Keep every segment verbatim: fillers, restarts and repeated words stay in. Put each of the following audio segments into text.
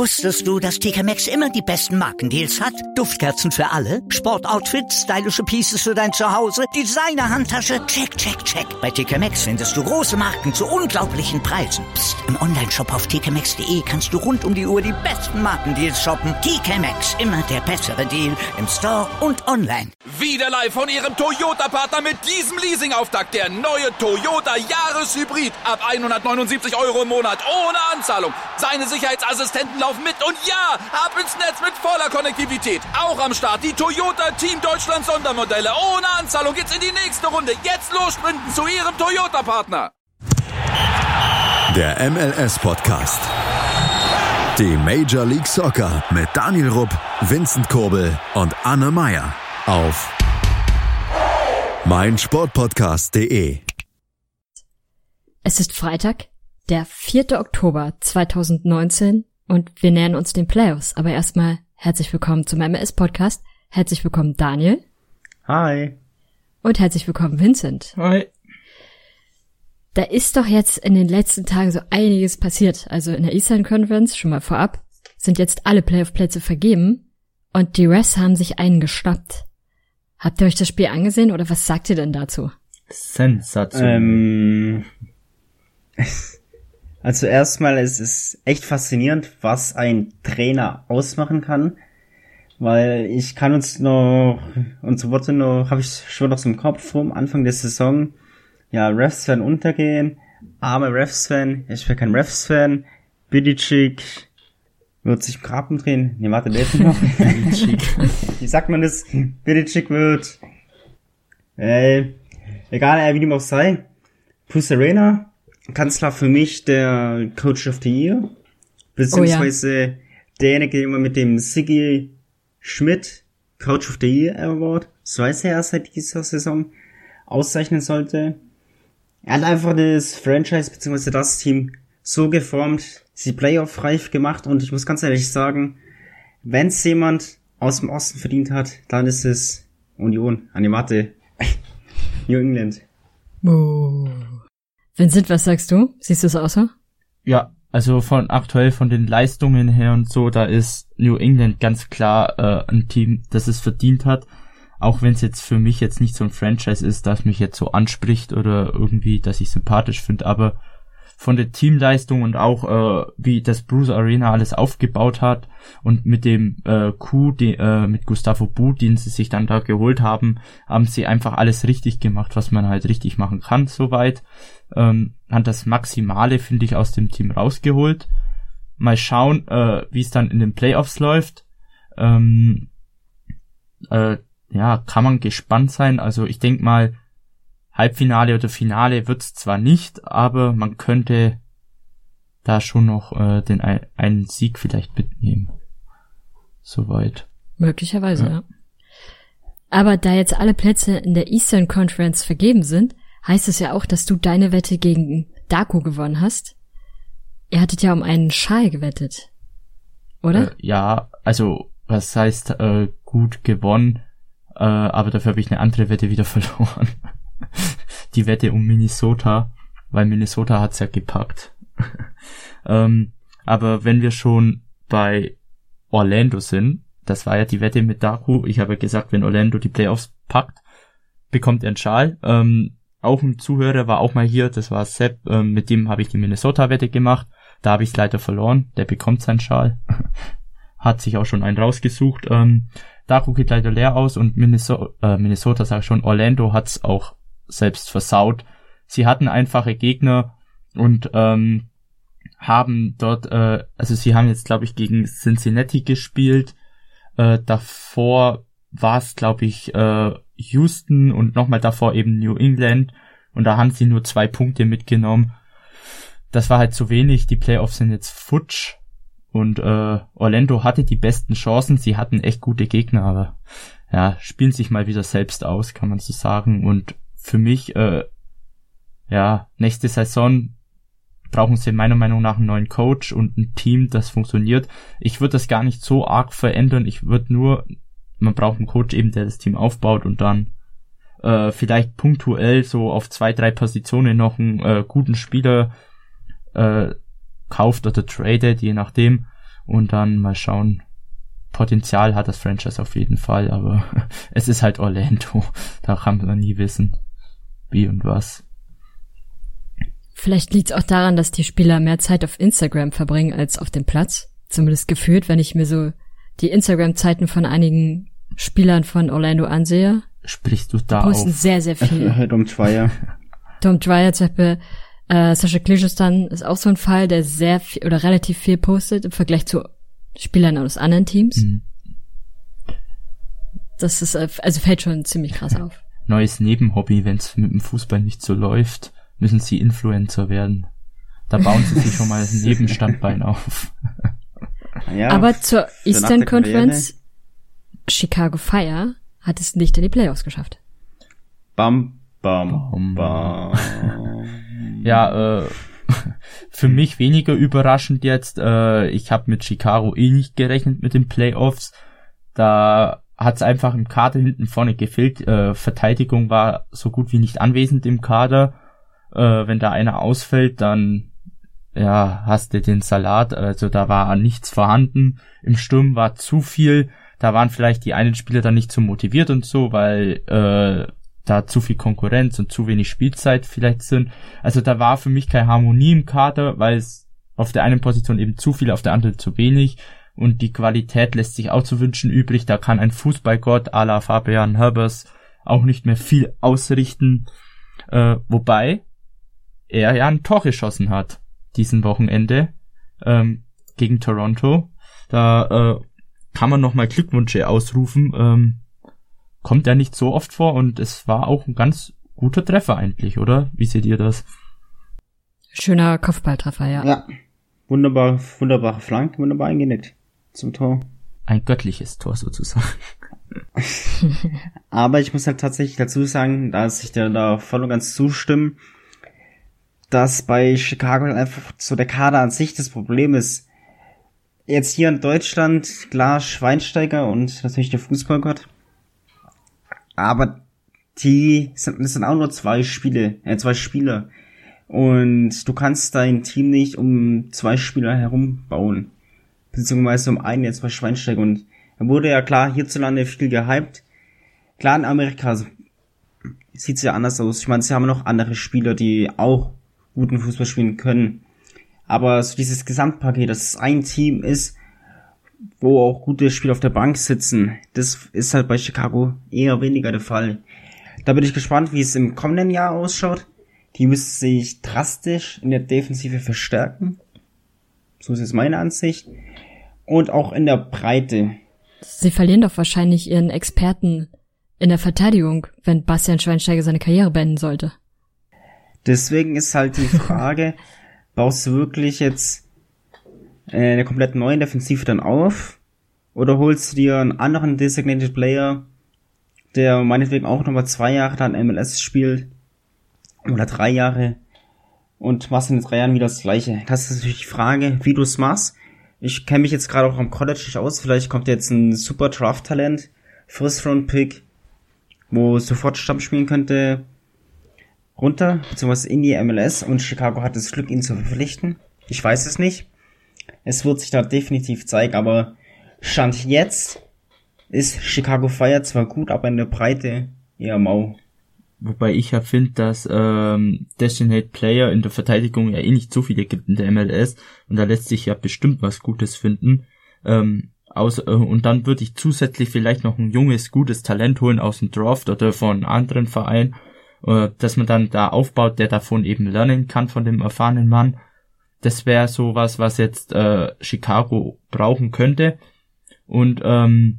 Wusstest du, dass T K Maxx immer die besten Markendeals hat? Duftkerzen für alle, Sportoutfits, stylische Pieces für dein Zuhause, Designer-Handtasche, check, check, check. Bei T K Maxx findest du große Marken zu unglaublichen Preisen. Psst. Im Onlineshop auf t k maxx punkt d e kannst du rund um die Uhr die besten Markendeals shoppen. T K Maxx, immer der bessere Deal im Store und online. Wieder live von Ihrem Toyota-Partner mit diesem Leasing-Auftakt. Der neue Toyota Jahreshybrid. Ab hundertneunundsiebzig Euro im Monat ohne Anzahlung. Seine Sicherheitsassistenten laufen mit und ja, ab ins Netz mit voller Konnektivität. Auch am Start die Toyota Team Deutschland Sondermodelle. Ohne Anzahlung geht's in die nächste Runde. Jetzt los sprinten zu Ihrem Toyota-Partner. Der M L S-Podcast. Die Major League Soccer mit Daniel Rupp, Vincent Kurbel und Anne Meyer auf meinsportpodcast punkt de. Es ist Freitag, der vierte Oktober zweitausendneunzehn und wir nähern uns den Playoffs. Aber erstmal herzlich willkommen zum M L S-Podcast. Herzlich willkommen Daniel. Hi. Und herzlich willkommen Vincent. Hi. Da ist doch jetzt in den letzten Tagen so einiges passiert. Also in der Eastern Conference, schon mal vorab, sind jetzt alle Playoff-Plätze vergeben und die Refs haben sich einen geschnappt. Habt ihr euch das Spiel angesehen oder was sagt ihr denn dazu? Sensation. Ähm, also erstmal ist es echt faszinierend, was ein Trainer ausmachen kann, weil ich kann uns noch, unsere Worte noch, habe ich schon noch so im Kopf vom Anfang der Saison. Ja, Refs werden untergehen, arme Refs-Fan, ich bin kein Refs-Fan, Bidicic wird sich im Graben drehen, ne warte, der ist noch, wie sagt man das, Bidicic wird, äh, egal, äh, wie dem auch sei, Bruce Arena, ganz klar für mich der Coach of the Year, beziehungsweise oh, ja. derjenige, der immer mit dem Siggi Schmidt Coach of the Year Award, so heißt er seit dieser Saison, auszeichnen sollte. Er hat einfach das Franchise bzw. das Team so geformt, sie Playoff-reif gemacht und ich muss ganz ehrlich sagen, wenn es jemand aus dem Osten verdient hat, dann ist es Union, Animate, New England. Oh. Vincent, was sagst du? Siehst du es auch so? Ja, also von aktuell von den Leistungen her und so, da ist New England ganz klar äh, ein Team, das es verdient hat. Auch wenn es jetzt für mich jetzt nicht so ein Franchise ist, das mich jetzt so anspricht oder irgendwie, dass ich sympathisch finde, aber von der Teamleistung und auch äh, wie das Bruce Arena alles aufgebaut hat und mit dem äh, Coup, die, äh, mit Gustavo Bou, den sie sich dann da geholt haben, haben sie einfach alles richtig gemacht, was man halt richtig machen kann, soweit. Ähm, hat das Maximale, finde ich, aus dem Team rausgeholt. Mal schauen, äh, wie es dann in den Playoffs läuft. Ähm, äh, Ja, kann man gespannt sein. Also ich denke mal, Halbfinale oder Finale wird's zwar nicht, aber man könnte da schon noch äh, den ein, einen Sieg vielleicht mitnehmen. Soweit. Möglicherweise, ja. ja. Aber da jetzt alle Plätze in der Eastern Conference vergeben sind, heißt es ja auch, dass du deine Wette gegen Darko gewonnen hast. Ihr hattet ja um einen Schal gewettet, oder? Äh, ja, also was heißt äh, gut gewonnen? Uh, aber dafür habe ich eine andere Wette wieder verloren. Die Wette um Minnesota, weil Minnesota hat's ja gepackt. um, aber wenn wir schon bei Orlando sind, das war ja die Wette mit Darko, ich habe gesagt, wenn Orlando die Playoffs packt, bekommt er einen Schal. Um, auch ein Zuhörer war auch mal hier, das war Sepp, um, mit dem habe ich die Minnesota-Wette gemacht. Da habe ich es leider verloren, der bekommt seinen Schal. Hat sich auch schon einen rausgesucht. Um, Darko geht leider leer aus und Minnesota, äh, Minnesota sag ich schon, Orlando hat's auch selbst versaut. Sie hatten einfache Gegner und ähm, haben dort, äh, also sie haben jetzt, glaube ich, gegen Cincinnati gespielt. Äh, davor war es, glaube ich, äh, Houston und nochmal davor eben New England und da haben sie nur zwei Punkte mitgenommen. Das war halt zu wenig. Die Playoffs sind jetzt futsch. Und äh, Orlando hatte die besten Chancen, sie hatten echt gute Gegner, aber ja, spielen sich mal wieder selbst aus, kann man so sagen. Und für mich, äh, ja, nächste Saison brauchen sie meiner Meinung nach einen neuen Coach und ein Team, das funktioniert. Ich würde das gar nicht so arg verändern, ich würde nur, man braucht einen Coach eben, der das Team aufbaut und dann äh, vielleicht punktuell so auf zwei, drei Positionen noch einen äh, guten Spieler äh, kauft oder tradet, je nachdem, und dann mal schauen. Potenzial hat das Franchise auf jeden Fall, aber es ist halt Orlando. Da kann man nie wissen, wie und was. Vielleicht liegt es auch daran, dass die Spieler mehr Zeit auf Instagram verbringen als auf dem Platz. Zumindest gefühlt, wenn ich mir so die Instagram-Zeiten von einigen Spielern von Orlando ansehe. Sprichst du da posten auf? sehr, sehr viel. Dom Dwyer. Dom Dwyer zum Beispiel, äh, Sascha Kljestan ist auch so ein Fall, der sehr viel oder relativ viel postet im Vergleich zu Spielern aus anderen Teams. Mhm. Das ist, also fällt schon ziemlich krass auf. Neues Nebenhobby, wenn es mit dem Fußball nicht so läuft, müssen sie Influencer werden. Da bauen sie sich schon mal ein Nebenstandbein auf. Ja, aber zur Eastern Conference, Chicago Fire hat es nicht in die Playoffs geschafft. Bam, bam, bam. Ja, äh, für mich weniger überraschend jetzt. Äh, ich habe mit Chicago eh nicht gerechnet mit den Playoffs. Da hat es einfach im Kader hinten vorne gefehlt. Äh, Verteidigung war so gut wie nicht anwesend im Kader. Äh, wenn da einer ausfällt, dann ja, hast du den Salat, also da war nichts vorhanden. Im Sturm war zu viel, da waren vielleicht die einen Spieler dann nicht so motiviert und so, weil äh, da zu viel Konkurrenz und zu wenig Spielzeit vielleicht sind. Also da war für mich keine Harmonie im Kader, weil es auf der einen Position eben zu viel, auf der anderen zu wenig und die Qualität lässt sich auch zu wünschen übrig. Da kann ein Fußballgott à la Fabian Herbers auch nicht mehr viel ausrichten, äh, wobei er ja ein Tor geschossen hat diesen Wochenende ähm, gegen Toronto. Da äh, kann man nochmal Glückwünsche ausrufen. Ähm, kommt ja nicht so oft vor und es war auch ein ganz guter Treffer eigentlich, oder? Wie seht ihr das? Schöner Kopfballtreffer, ja. Ja, wunderbar, wunderbare Flanke, wunderbar eingenickt zum Tor. Ein göttliches Tor sozusagen. Aber ich muss halt tatsächlich dazu sagen, dass ich dir da voll und ganz zustimme, dass bei Chicago einfach so der Kader an sich das Problem ist. Jetzt hier in Deutschland, klar, Schweinsteiger und natürlich der Fußballgott. Aber die sind, das sind auch nur zwei Spiele, äh, zwei Spieler. Und du kannst dein Team nicht um zwei Spieler herum bauen. Beziehungsweise um einen jetzt bei Schweinsteiger. Und da wurde ja klar hierzulande viel gehypt. Klar, in Amerika sieht's ja anders aus. Ich meine, sie haben noch andere Spieler, die auch guten Fußball spielen können. Aber so dieses Gesamtpaket, dass es ein Team ist, wo auch gute Spieler auf der Bank sitzen, das ist halt bei Chicago eher weniger der Fall. Da bin ich gespannt, wie es im kommenden Jahr ausschaut. Die müssen sich drastisch in der Defensive verstärken. So ist es meine Ansicht. Und auch in der Breite. Sie verlieren doch wahrscheinlich ihren Experten in der Verteidigung, wenn Bastian Schweinsteiger seine Karriere beenden sollte. Deswegen ist halt die Frage, baust du wirklich jetzt eine komplett neue Defensive dann auf? Oder holst du dir einen anderen Designated Player, der meinetwegen auch nochmal zwei Jahre dann M L S spielt? Oder drei Jahre? Und machst in drei Jahren wieder das Gleiche? Das ist natürlich die Frage, wie du es machst. Ich kenne mich jetzt gerade auch am College nicht aus. Vielleicht kommt jetzt ein super Draft-Talent, First-Round-Pick, wo sofort Stamm spielen könnte, runter, beziehungsweise in die M L S, und Chicago hat das Glück, ihn zu verpflichten. Ich weiß es nicht. Es wird sich da definitiv zeigen, aber Stand jetzt ist Chicago Fire zwar gut, aber in der Breite eher mau. Wobei ich ja finde, dass ähm, Designated Player in der Verteidigung ja eh nicht so viele gibt in der M L S und da lässt sich ja bestimmt was Gutes finden. Ähm, aus, äh, und dann würde ich zusätzlich vielleicht noch ein junges, gutes Talent holen aus dem Draft oder von anderen Vereinen, äh, dass man dann da aufbaut, der davon eben lernen kann von dem erfahrenen Mann. Das wäre sowas, was jetzt äh, Chicago brauchen könnte. Und ähm,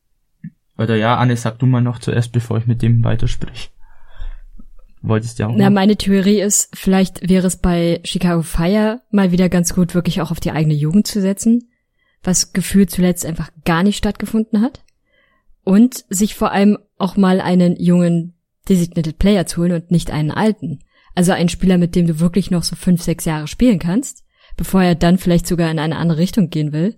oder ja, Anne, sag du mal noch zuerst, bevor ich mit dem weiterspreche. Wolltest du ja auch noch? Na, meine Theorie ist, vielleicht wäre es bei Chicago Fire mal wieder ganz gut, wirklich auch auf die eigene Jugend zu setzen, was gefühlt zuletzt einfach gar nicht stattgefunden hat. Und sich vor allem auch mal einen jungen Designated Player zu holen und nicht einen alten. Also einen Spieler, mit dem du wirklich noch so fünf, sechs Jahre spielen kannst, bevor er dann vielleicht sogar in eine andere Richtung gehen will.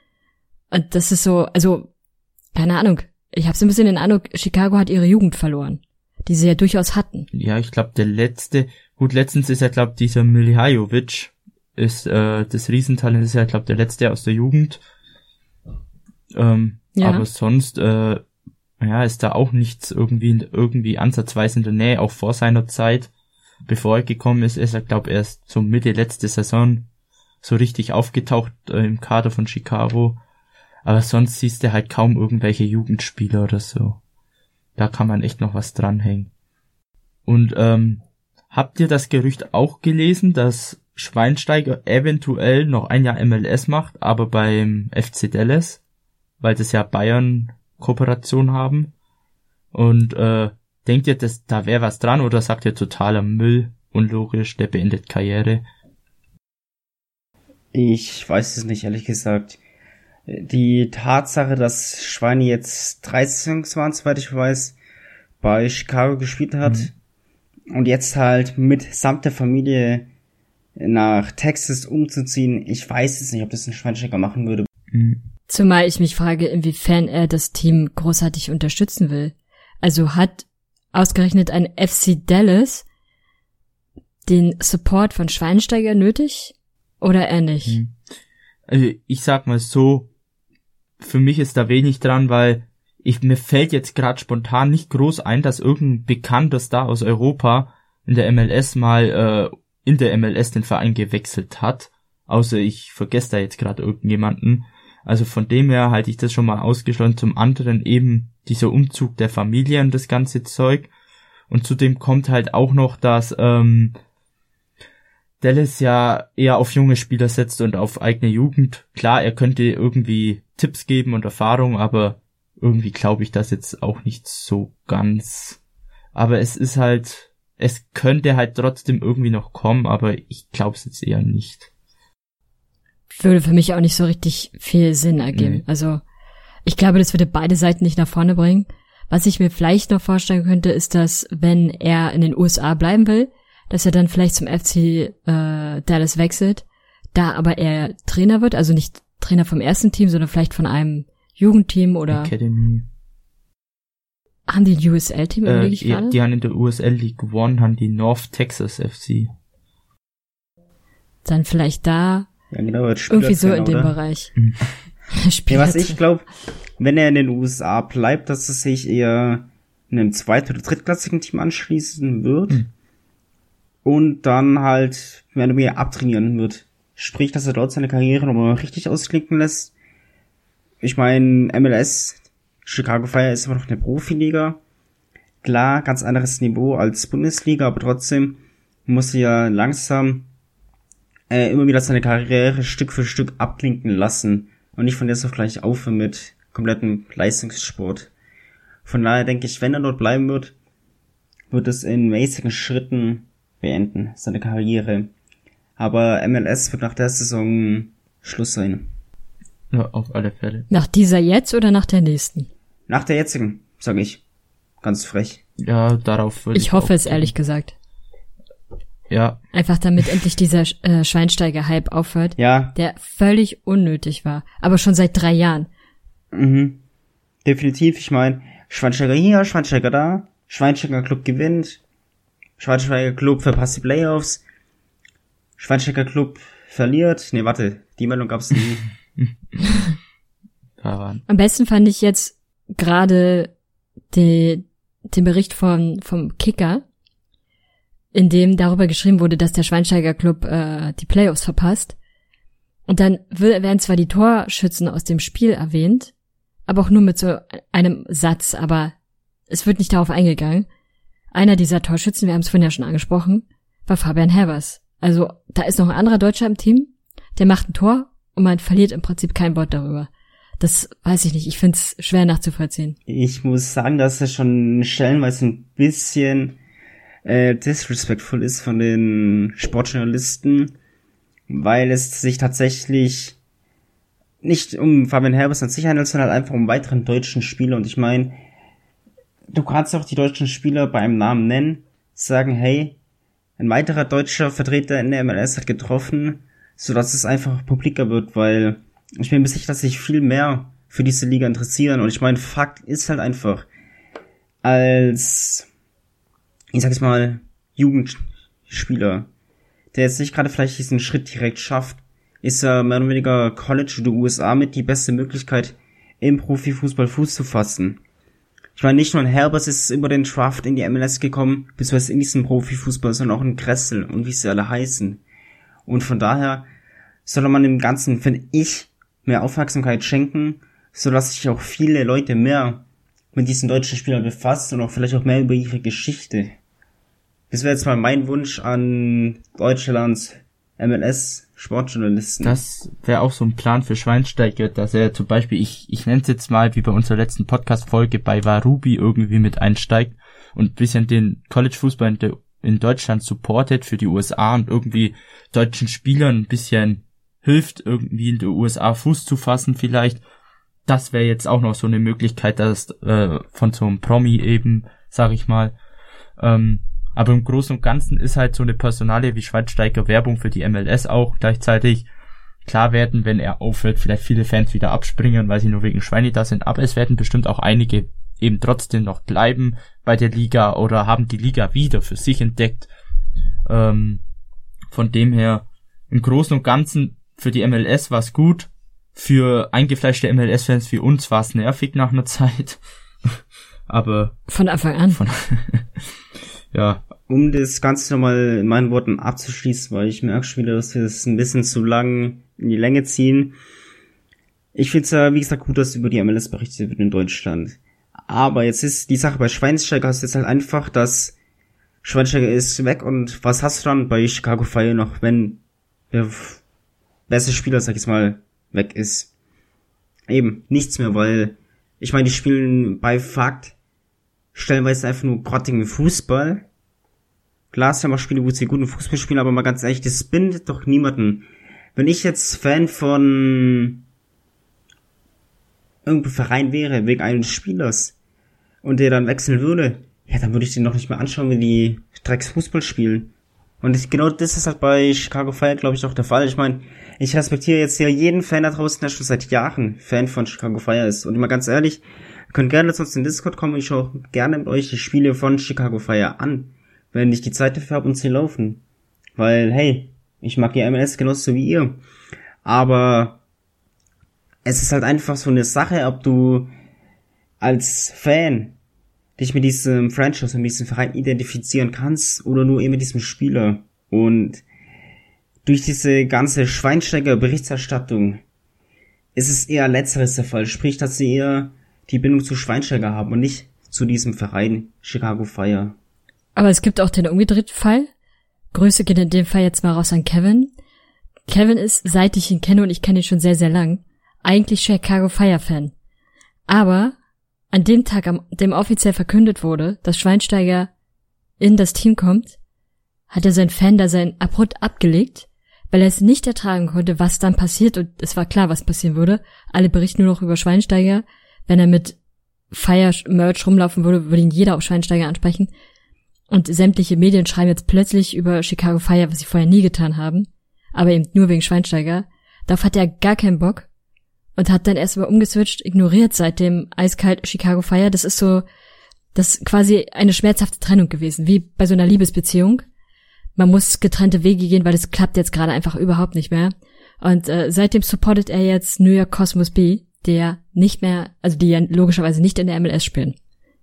Und das ist so, also, keine Ahnung. Ich habe so ein bisschen den Eindruck, Chicago hat ihre Jugend verloren, die sie ja durchaus hatten. Ja, ich glaube, der letzte, gut, letztens ist ja, glaube dieser Milihajovic ist äh, das Riesentalent, ist ja, ich glaube, der letzte aus der Jugend. Ähm, ja. Aber sonst, äh, ja, ist da auch nichts irgendwie, irgendwie ansatzweise in der Nähe, auch vor seiner Zeit. Bevor er gekommen ist, ist er, glaube ich, erst so Mitte letzte Saison so richtig aufgetaucht äh, im Kader von Chicago. Aber sonst siehst du halt kaum irgendwelche Jugendspieler oder so. Da kann man echt noch was dranhängen. Und ähm, habt ihr das Gerücht auch gelesen, dass Schweinsteiger eventuell noch ein Jahr M L S macht, aber beim F C Dallas, weil das ja Bayern-Kooperation haben? Und äh, denkt ihr, dass da wäre was dran, oder sagt ihr totaler Müll, unlogisch, der beendet Karriere? Ich weiß es nicht, ehrlich gesagt. Die Tatsache, dass Schweini jetzt dreizehn waren, soweit ich weiß, bei Chicago gespielt hat mhm. und jetzt halt mit samt der Familie nach Texas umzuziehen, ich weiß es nicht, ob das ein Schweinsteiger machen würde. Mhm. Zumal ich mich frage, inwiefern er das Team großartig unterstützen will. Also hat ausgerechnet ein F C Dallas den Support von Schweinsteiger nötig oder er nicht? Mhm. Also ich sag mal so, für mich ist da wenig dran, weil ich mir fällt jetzt gerade spontan nicht groß ein, dass irgendein bekannter Star aus Europa in der M L S mal äh, in der M L S den Verein gewechselt hat. Außer ich vergesse da jetzt gerade irgendjemanden. Also von dem her halte ich das schon mal ausgeschlossen. Zum anderen eben dieser Umzug der Familie und das ganze Zeug. Und zudem kommt halt auch noch, dass ähm, Dallas ja eher auf junge Spieler setzt und auf eigene Jugend. Klar, er könnte irgendwie Tipps geben und Erfahrung, aber irgendwie glaube ich das jetzt auch nicht so ganz. Aber es ist halt, es könnte halt trotzdem irgendwie noch kommen, aber ich glaube es jetzt eher nicht. Würde für mich auch nicht so richtig viel Sinn ergeben. Nee. Also ich glaube, das würde beide Seiten nicht nach vorne bringen. Was ich mir vielleicht noch vorstellen könnte, ist, dass wenn er in den U S A bleiben will, dass er dann vielleicht zum F C äh, Dallas wechselt, da aber er Trainer wird, also nicht Trainer vom ersten Team, sondern vielleicht von einem Jugendteam oder Academy. Haben die ein U S L-Team äh, irgendwie ja, die haben in der U S L League One haben die North Texas F C. Dann vielleicht da ja, genau, irgendwie so in dem oder? Bereich. Mhm. Ja, was ich glaube, wenn er in den U S A bleibt, dass es sich eher einem zweit- oder drittklassigen Team anschließen wird. Mhm. Und dann halt mehr oder weniger abtrainieren wird. Sprich, dass er dort seine Karriere nochmal richtig ausklinken lässt. Ich meine, M L S, Chicago Fire ist immer noch eine Profiliga. Klar, ganz anderes Niveau als Bundesliga, aber trotzdem muss er ja langsam äh, immer wieder seine Karriere Stück für Stück abklinken lassen. Und nicht von jetzt auf gleich aufhören mit komplettem Leistungssport. Von daher denke ich, wenn er dort bleiben wird, wird es in mäßigen Schritten beenden, seine Karriere. Aber M L S wird nach der Saison Schluss sein. Ja, auf alle Fälle. Nach dieser jetzt oder nach der nächsten? Nach der jetzigen, sage ich. Ganz frech. Ja, darauf würde ich Ich hoffe es, ehrlich gesagt. Ja. Einfach damit endlich dieser äh, Schweinsteiger-Hype aufhört, ja. Der völlig unnötig war. Aber schon seit drei Jahren. Mhm. Definitiv, ich meine, Schweinsteiger hier, Schweinsteiger da, Schweinsteiger Club gewinnt, Schweinsteiger Club verpasst die Playoffs, Schweinsteiger Club verliert. Nee, warte, die Meldung gab's nie. Am besten fand ich jetzt gerade die, den Bericht von, vom Kicker, in dem darüber geschrieben wurde, dass der Schweinsteiger Club äh, die Playoffs verpasst. Und dann werden zwar die Torschützen aus dem Spiel erwähnt, aber auch nur mit so einem Satz, aber es wird nicht darauf eingegangen. Einer dieser Torschützen, wir haben es vorhin ja schon angesprochen, war Fabian Herbers. Also da ist noch ein anderer Deutscher im Team, der macht ein Tor und man verliert im Prinzip kein Wort darüber. Das weiß ich nicht, ich finde es schwer nachzuvollziehen. Ich muss sagen, dass es schon stellenweise ein bisschen äh, disrespectful ist von den Sportjournalisten, weil es sich tatsächlich nicht um Fabian Herbers an sich handelt, sondern halt einfach um weiteren deutschen Spieler. Und ich meine, du kannst auch die deutschen Spieler bei einem Namen nennen, sagen, hey, ein weiterer deutscher Vertreter in der M L S hat getroffen, sodass es einfach publiker wird, weil ich bin mir sicher, dass sich viel mehr für diese Liga interessieren. Und ich meine, Fakt ist halt einfach, als, ich sag jetzt mal, Jugendspieler, der jetzt nicht gerade vielleicht diesen Schritt direkt schafft, ist ja mehr oder weniger College oder U S A mit die beste Möglichkeit, im Profifußball Fuß zu fassen. Ich meine, nicht nur ein Herbert ist über den Draft in die M L S gekommen, beziehungsweise in diesen Profifußball, sondern auch ein Kressel und wie sie alle heißen. Und von daher sollte man dem Ganzen, finde ich, mehr Aufmerksamkeit schenken, sodass sich auch viele Leute mehr mit diesen deutschen Spielern befassen und auch vielleicht auch mehr über ihre Geschichte. Das wäre jetzt mal mein Wunsch an Deutschlands M L S-Sportjournalisten. Das wäre auch so ein Plan für Schweinsteiger, dass er zum Beispiel, ich ich nenne es jetzt mal, wie bei unserer letzten Podcast-Folge, bei Warubi irgendwie mit einsteigt und ein bisschen den College-Fußball in, de, in Deutschland supportet für die U S A und irgendwie deutschen Spielern ein bisschen hilft, irgendwie in der U S A Fuß zu fassen vielleicht. Das wäre jetzt auch noch so eine Möglichkeit, dass äh, von so einem Promi eben, sag ich mal, ähm, aber im Großen und Ganzen ist halt so eine Personalie wie Schweinsteiger Werbung für die M L S auch gleichzeitig. Klar werden, wenn er aufhört, vielleicht viele Fans wieder abspringen, weil sie nur wegen Schweini da sind, aber es werden bestimmt auch einige eben trotzdem noch bleiben bei der Liga oder haben die Liga wieder für sich entdeckt. Ähm, von dem her, im Großen und Ganzen für die M L S war es gut, für eingefleischte M L S-Fans wie uns war es nervig nach einer Zeit, aber... Von Anfang an. Von Ja. Um das Ganze nochmal in meinen Worten abzuschließen, weil ich merke schon wieder, dass wir das ein bisschen zu lang in die Länge ziehen. Ich finde es ja, wie gesagt, gut, dass über die M L S berichtet wird in Deutschland. Aber jetzt ist die Sache bei Schweinsteiger ist jetzt halt einfach, dass Schweinsteiger ist weg und was hast du dann bei Chicago Fire noch, wenn der beste Spieler, sag ich jetzt mal, weg ist? Eben, nichts mehr, weil ich meine, die spielen bei Fakt stellenweise einfach nur grottigen Fußball. Klar, es haben auch Spiele, wo sie guten Fußball spielen, aber mal ganz ehrlich, das bindet doch niemanden. Wenn ich jetzt Fan von irgendeinem Verein wäre, wegen eines Spielers, und der dann wechseln würde, ja, dann würde ich den noch nicht mehr anschauen, wenn die Drecks Fußball spielen. Und ich, genau das ist halt bei Chicago Fire, glaube ich, auch der Fall. Ich meine, ich respektiere jetzt hier jeden Fan da draußen, der schon seit Jahren Fan von Chicago Fire ist. Und mal ganz ehrlich, ihr könnt gerne zu uns in Discord kommen und ich schaue gerne mit euch die Spiele von Chicago Fire an, wenn ich die Zeit dafür habe und sie laufen. Weil, hey, ich mag die M L S genauso wie ihr. Aber es ist halt einfach so eine Sache, ob du als Fan dich mit diesem Franchise und mit diesem Verein identifizieren kannst oder nur eben mit diesem Spieler. Und durch diese ganze Schweinsteiger-Berichterstattung ist es eher letzteres der Fall. Sprich, dass sie eher die Bindung zu Schweinsteiger haben und nicht zu diesem Verein Chicago Fire. Aber es gibt auch den umgedrehten Fall. Grüße gehen in dem Fall jetzt mal raus an Kevin. Kevin ist, seit ich ihn kenne, und ich kenne ihn schon sehr, sehr lang, eigentlich Chicago Fire Fan. Aber an dem Tag, an dem offiziell verkündet wurde, dass Schweinsteiger in das Team kommt, hat er sein Fan-Dasein abrupt abgelegt, weil er es nicht ertragen konnte, was dann passiert, und es war klar, was passieren würde. Alle berichten nur noch über Schweinsteiger. Wenn er mit Fire-Merch rumlaufen würde, würde ihn jeder auf Schweinsteiger ansprechen. Und sämtliche Medien schreiben jetzt plötzlich über Chicago Fire, was sie vorher nie getan haben, aber eben nur wegen Schweinsteiger. Darauf hat er gar keinen Bock und hat dann erst mal umgeswitcht, ignoriert seitdem eiskalt Chicago Fire. Das ist so, das ist quasi eine schmerzhafte Trennung gewesen, wie bei so einer Liebesbeziehung. Man muss getrennte Wege gehen, weil das klappt jetzt gerade einfach überhaupt nicht mehr. Und äh, seitdem supportet er jetzt New York Cosmos B, der nicht mehr, also die ja logischerweise nicht in der M L S spielen.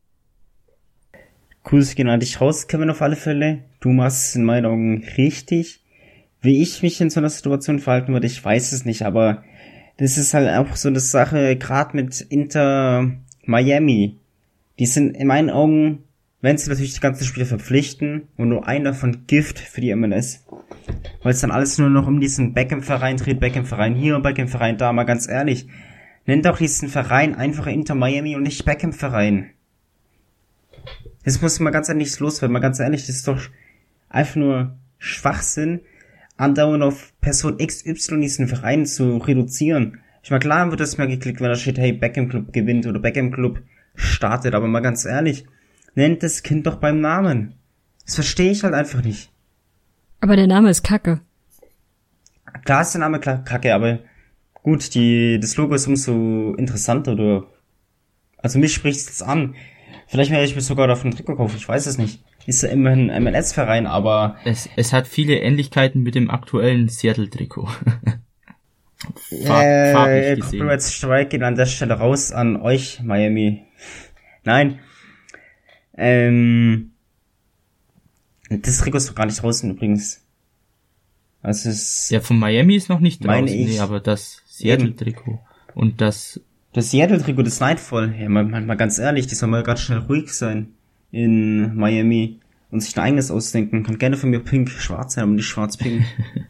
Grüße gehen an dich raus, Kevin, auf alle Fälle. Du machst es in meinen Augen richtig. Wie ich mich in so einer Situation verhalten würde, ich weiß es nicht, aber das ist halt auch so eine Sache, gerade mit Inter Miami. Die sind in meinen Augen, wenn sie natürlich die ganzen Spieler verpflichten, und nur einer von Gift für die M L S. Weil es dann alles nur noch um diesen Beckham-Verein dreht, Beckham-Verein hier und Beckham-Verein da, mal ganz ehrlich. Nennt doch diesen Verein einfach Inter Miami und nicht Beckham-Verein. Das muss mal ganz ehrlich loswerden, mal ganz ehrlich, das ist doch einfach nur Schwachsinn, andauernd auf Person X Y diesen Verein zu reduzieren. Ich meine, klar wird das mal geklickt, wenn da steht, hey, Beckham Club gewinnt oder Beckham Club startet, aber mal ganz ehrlich, nennt das Kind doch beim Namen. Das verstehe ich halt einfach nicht. Aber der Name ist kacke. Klar ist der Name kacke, aber gut, die, das Logo ist umso interessanter, oder, also mich spricht es an. Vielleicht werde ich mir sogar davon ein Trikot kaufen, ich weiß es nicht. Ist ja immerhin ein M L S-Verein, aber... Es, es hat viele Ähnlichkeiten mit dem aktuellen Seattle-Trikot. Farb, äh, Copyright Strike geht an der Stelle raus an euch, Miami. Nein. Ähm... Das Trikot ist doch gar nicht draußen übrigens. Also es ja, von Miami ist noch nicht draußen, ich. nee, aber das Seattle-Trikot und das... Das Seattle-Trikot ist neidvoll. Ja, mal, mal ganz ehrlich, die soll mal ganz schnell ruhig sein in Miami und sich ein eigenes ausdenken. Kann gerne von mir pink-schwarz sein, aber nicht schwarz-pink.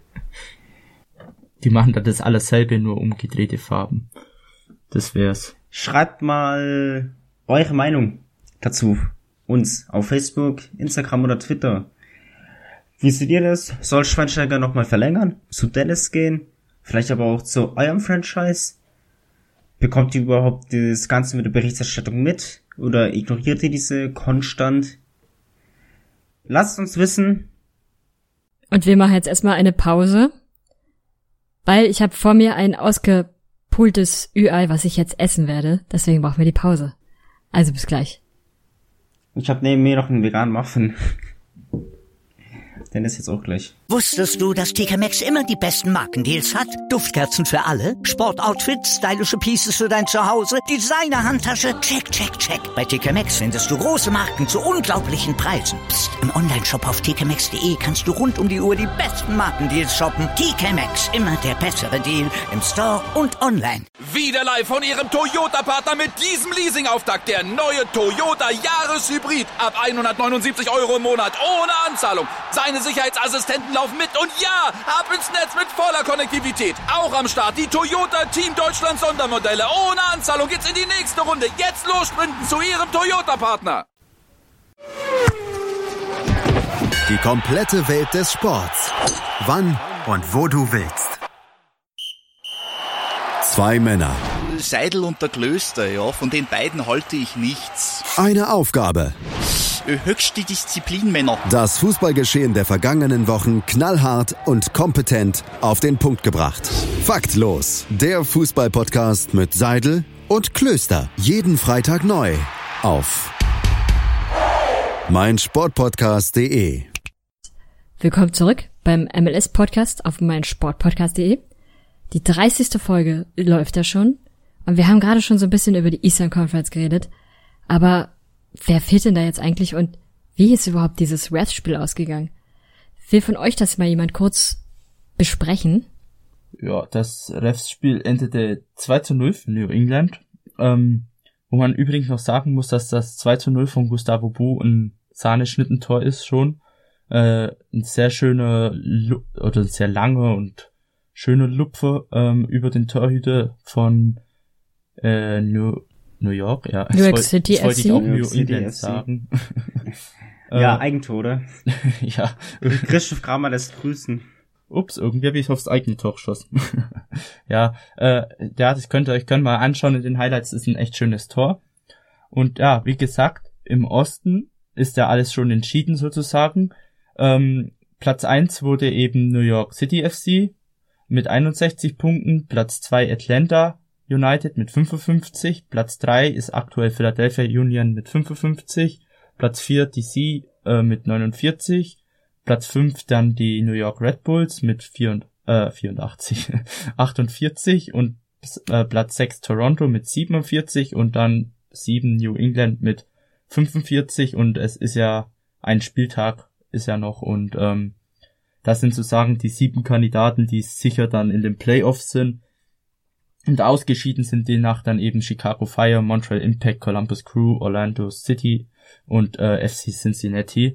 Die machen da das alles selbe, nur umgedrehte Farben. Das wär's. Schreibt mal eure Meinung dazu. Uns auf Facebook, Instagram oder Twitter. Wie seht ihr das? Soll Schweinsteiger nochmal verlängern? Zu Dallas gehen? Vielleicht aber auch zu eurem Franchise? Bekommt ihr überhaupt das Ganze mit der Berichterstattung mit? Oder ignoriert ihr diese konstant? Lasst uns wissen. Und wir machen jetzt erstmal eine Pause, weil ich habe vor mir ein ausgepultes Ü-Ei, was ich jetzt essen werde. Deswegen brauchen wir die Pause. Also bis gleich. Ich habe neben mir noch einen veganen Muffin. Den ist jetzt auch gleich. Wusstest du, dass T K Maxx immer die besten Markendeals hat? Duftkerzen für alle, Sportoutfits, stylische Pieces für dein Zuhause, Designer-Handtasche, check, check, check. Bei T K Maxx findest du große Marken zu unglaublichen Preisen. Psst. Im Onlineshop auf t k maxx punkt de kannst du rund um die Uhr die besten Markendeals shoppen. T K Maxx, immer der bessere Deal im Store und online. Wieder live von ihrem Toyota-Partner mit diesem Leasing-Auftakt. Der neue Toyota Jahreshybrid. Ab hundertneunundsiebzig Euro im Monat ohne Anzahlung. Seine Sicherheitsassistenten laufen mit und ja, ab ins Netz mit voller Konnektivität. Auch am Start die Toyota Team Deutschland Sondermodelle. Ohne Anzahlung geht's in die nächste Runde. Jetzt los sprinten zu ihrem Toyota-Partner. Die komplette Welt des Sports. Wann und wo du willst. Zwei Männer. Seidel und der Klöster, ja, von den beiden halte ich nichts. Eine Aufgabe. Höchste Disziplin, Männer. Das Fußballgeschehen der vergangenen Wochen knallhart und kompetent auf den Punkt gebracht. Faktlos, der Fußball-Podcast mit Seidel und Klöster. Jeden Freitag neu auf meinsportpodcast punkt de. Willkommen zurück beim M L S-Podcast auf meinsportpodcast punkt de. Die dreißigste Folge läuft ja schon und wir haben gerade schon so ein bisschen über die Eastern Conference geredet, aber wer fehlt denn da jetzt eigentlich und wie ist überhaupt dieses Refs-Spiel ausgegangen? Will von euch das mal jemand kurz besprechen? Ja, das Refs-Spiel endete zwei zu null für New England, ähm, wo man übrigens noch sagen muss, dass das zwei zu null von Gustavo Bu ein Sahneschnittentor ist schon. Äh, ein sehr schöner Lu- oder sehr langer und schöner Lupfer ähm, über den Torhüter von äh, New New York, ja. New York wollt, City das wollte F C. ich auch New New York City England F C. sagen. Ja, äh, Eigentor, oder? ja. Christoph Kramer lässt grüßen. Ups, irgendwie habe ich aufs eigene Tor geschossen. ja, äh, ja, das könnt ihr euch können mal anschauen in den Highlights, ist ein echt schönes Tor. Und ja, wie gesagt, im Osten ist ja alles schon entschieden sozusagen. Ähm, Platz eins wurde eben New York City F C mit einundsechzig Punkten, Platz zwei Atlanta United mit fünfundfünfzig, Platz drei ist aktuell Philadelphia Union mit fünfundfünfzig, Platz vier D C äh, mit neunundvierzig, Platz fünf dann die New York Red Bulls mit vier, äh, vierundachtzig, achtundvierzig und äh, Platz sechs Toronto mit siebenundvierzig und dann sieben New England mit fünfundvierzig und es ist ja ein Spieltag ist ja noch und ähm, das sind sozusagen die sieben Kandidaten, die sicher dann in den Playoffs sind. Und ausgeschieden sind demnach dann eben Chicago Fire, Montreal Impact, Columbus Crew, Orlando City und äh, F C Cincinnati.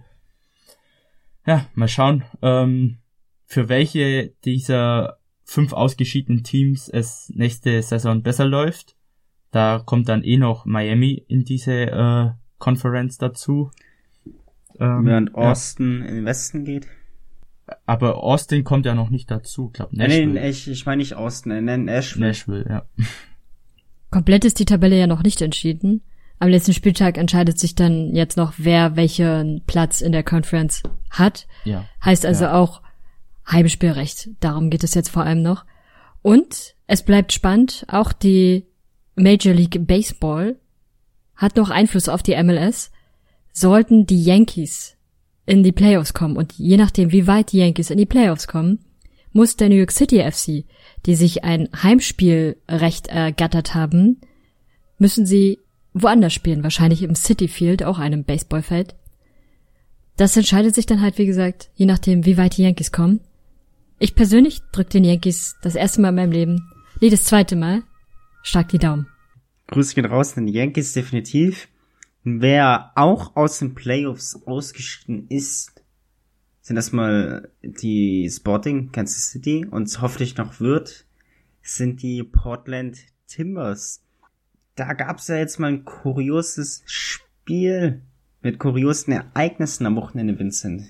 Ja, mal schauen, ähm, für welche dieser fünf ausgeschiedenen Teams es nächste Saison besser läuft. Da kommt dann eh noch Miami in diese äh, Conference dazu. Ähm, Während Austin ja. in den Westen geht. Aber Austin kommt ja noch nicht dazu, glaub Nashville. Nashville. Nee, ich, ich meine nicht Austin, äh, Nashville. Nashville, ja. Komplett ist die Tabelle ja noch nicht entschieden. Am letzten Spieltag entscheidet sich dann jetzt noch, wer welchen Platz in der Conference hat. Ja. Heißt also ja. auch Heimspielrecht. Darum geht es jetzt vor allem noch. Und es bleibt spannend, auch die Major League Baseball hat noch Einfluss auf die M L S. Sollten die Yankees in die Playoffs kommen und je nachdem, wie weit die Yankees in die Playoffs kommen, muss der New York City F C, die sich ein Heimspielrecht ergattert haben, müssen sie woanders spielen, wahrscheinlich im Citi Field, auch einem Baseballfeld. Das entscheidet sich dann halt, wie gesagt, je nachdem, wie weit die Yankees kommen. Ich persönlich drück den Yankees das erste Mal in meinem Leben, nee, das zweite Mal, stark die Daumen. Grüße gehen raus an die Yankees, definitiv. Wer auch aus den Playoffs ausgeschieden ist, sind erstmal die Sporting Kansas City und hoffentlich noch wird, sind die Portland Timbers. Da gab's ja jetzt mal ein kurioses Spiel mit kuriosen Ereignissen am Wochenende, Vincent.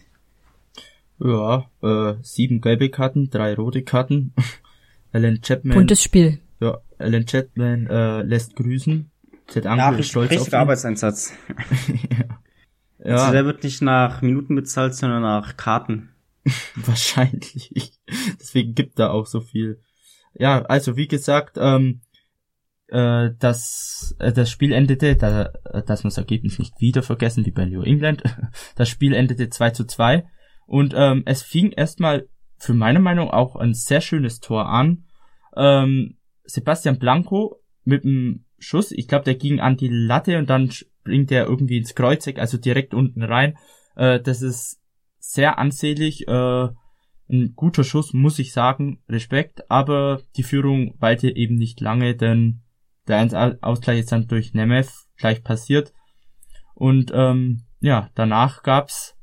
Ja, äh, sieben gelbe Karten, drei rote Karten. Alan Chapman. Buntes Spiel. Ja, Alan Chapman äh, lässt grüßen. Ja, richtig, richtiger Arbeitseinsatz. ja. Ja. Also der wird nicht nach Minuten bezahlt, sondern nach Karten. Wahrscheinlich. Deswegen gibt er auch so viel. Ja, also wie gesagt, ähm, äh, das, äh, das Spiel endete, da, dass wir das Ergebnis nicht wieder vergessen, wie bei New England. Das Spiel endete zwei zu zwei und ähm, es fing erstmal für meine Meinung auch ein sehr schönes Tor an. Ähm, Sebastian Blanco mit dem Schuss, ich glaube, der ging an die Latte und dann springt er irgendwie ins Kreuzeck, also direkt unten rein. Äh, das ist sehr ansehlich, äh, ein guter Schuss, muss ich sagen, Respekt, aber die Führung weilte eben nicht lange, denn der Ausgleich ist dann durch Nemeth gleich passiert. Und ähm, ja, danach gab's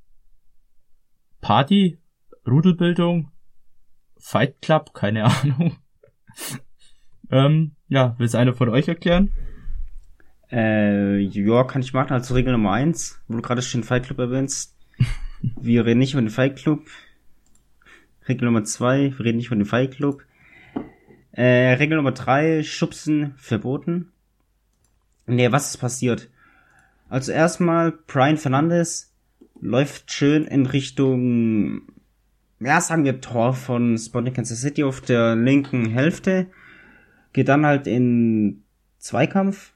Party, Rudelbildung, Fight Club, keine Ahnung. ähm, ja, will's einer von euch erklären? Äh, ja, kann ich machen. Also Regel Nummer eins, wo du gerade schon den Fight Club erwähnst. Wir reden nicht über den Fight Club. Regel Nummer zwei, wir reden nicht über den Fight Club. Äh, Regel Nummer drei, Schubsen verboten. Nee, was ist passiert? Also erstmal, Brian Fernandes läuft schön in Richtung, ja, sagen wir Tor von Sporting Kansas City auf der linken Hälfte. Geht dann halt in Zweikampf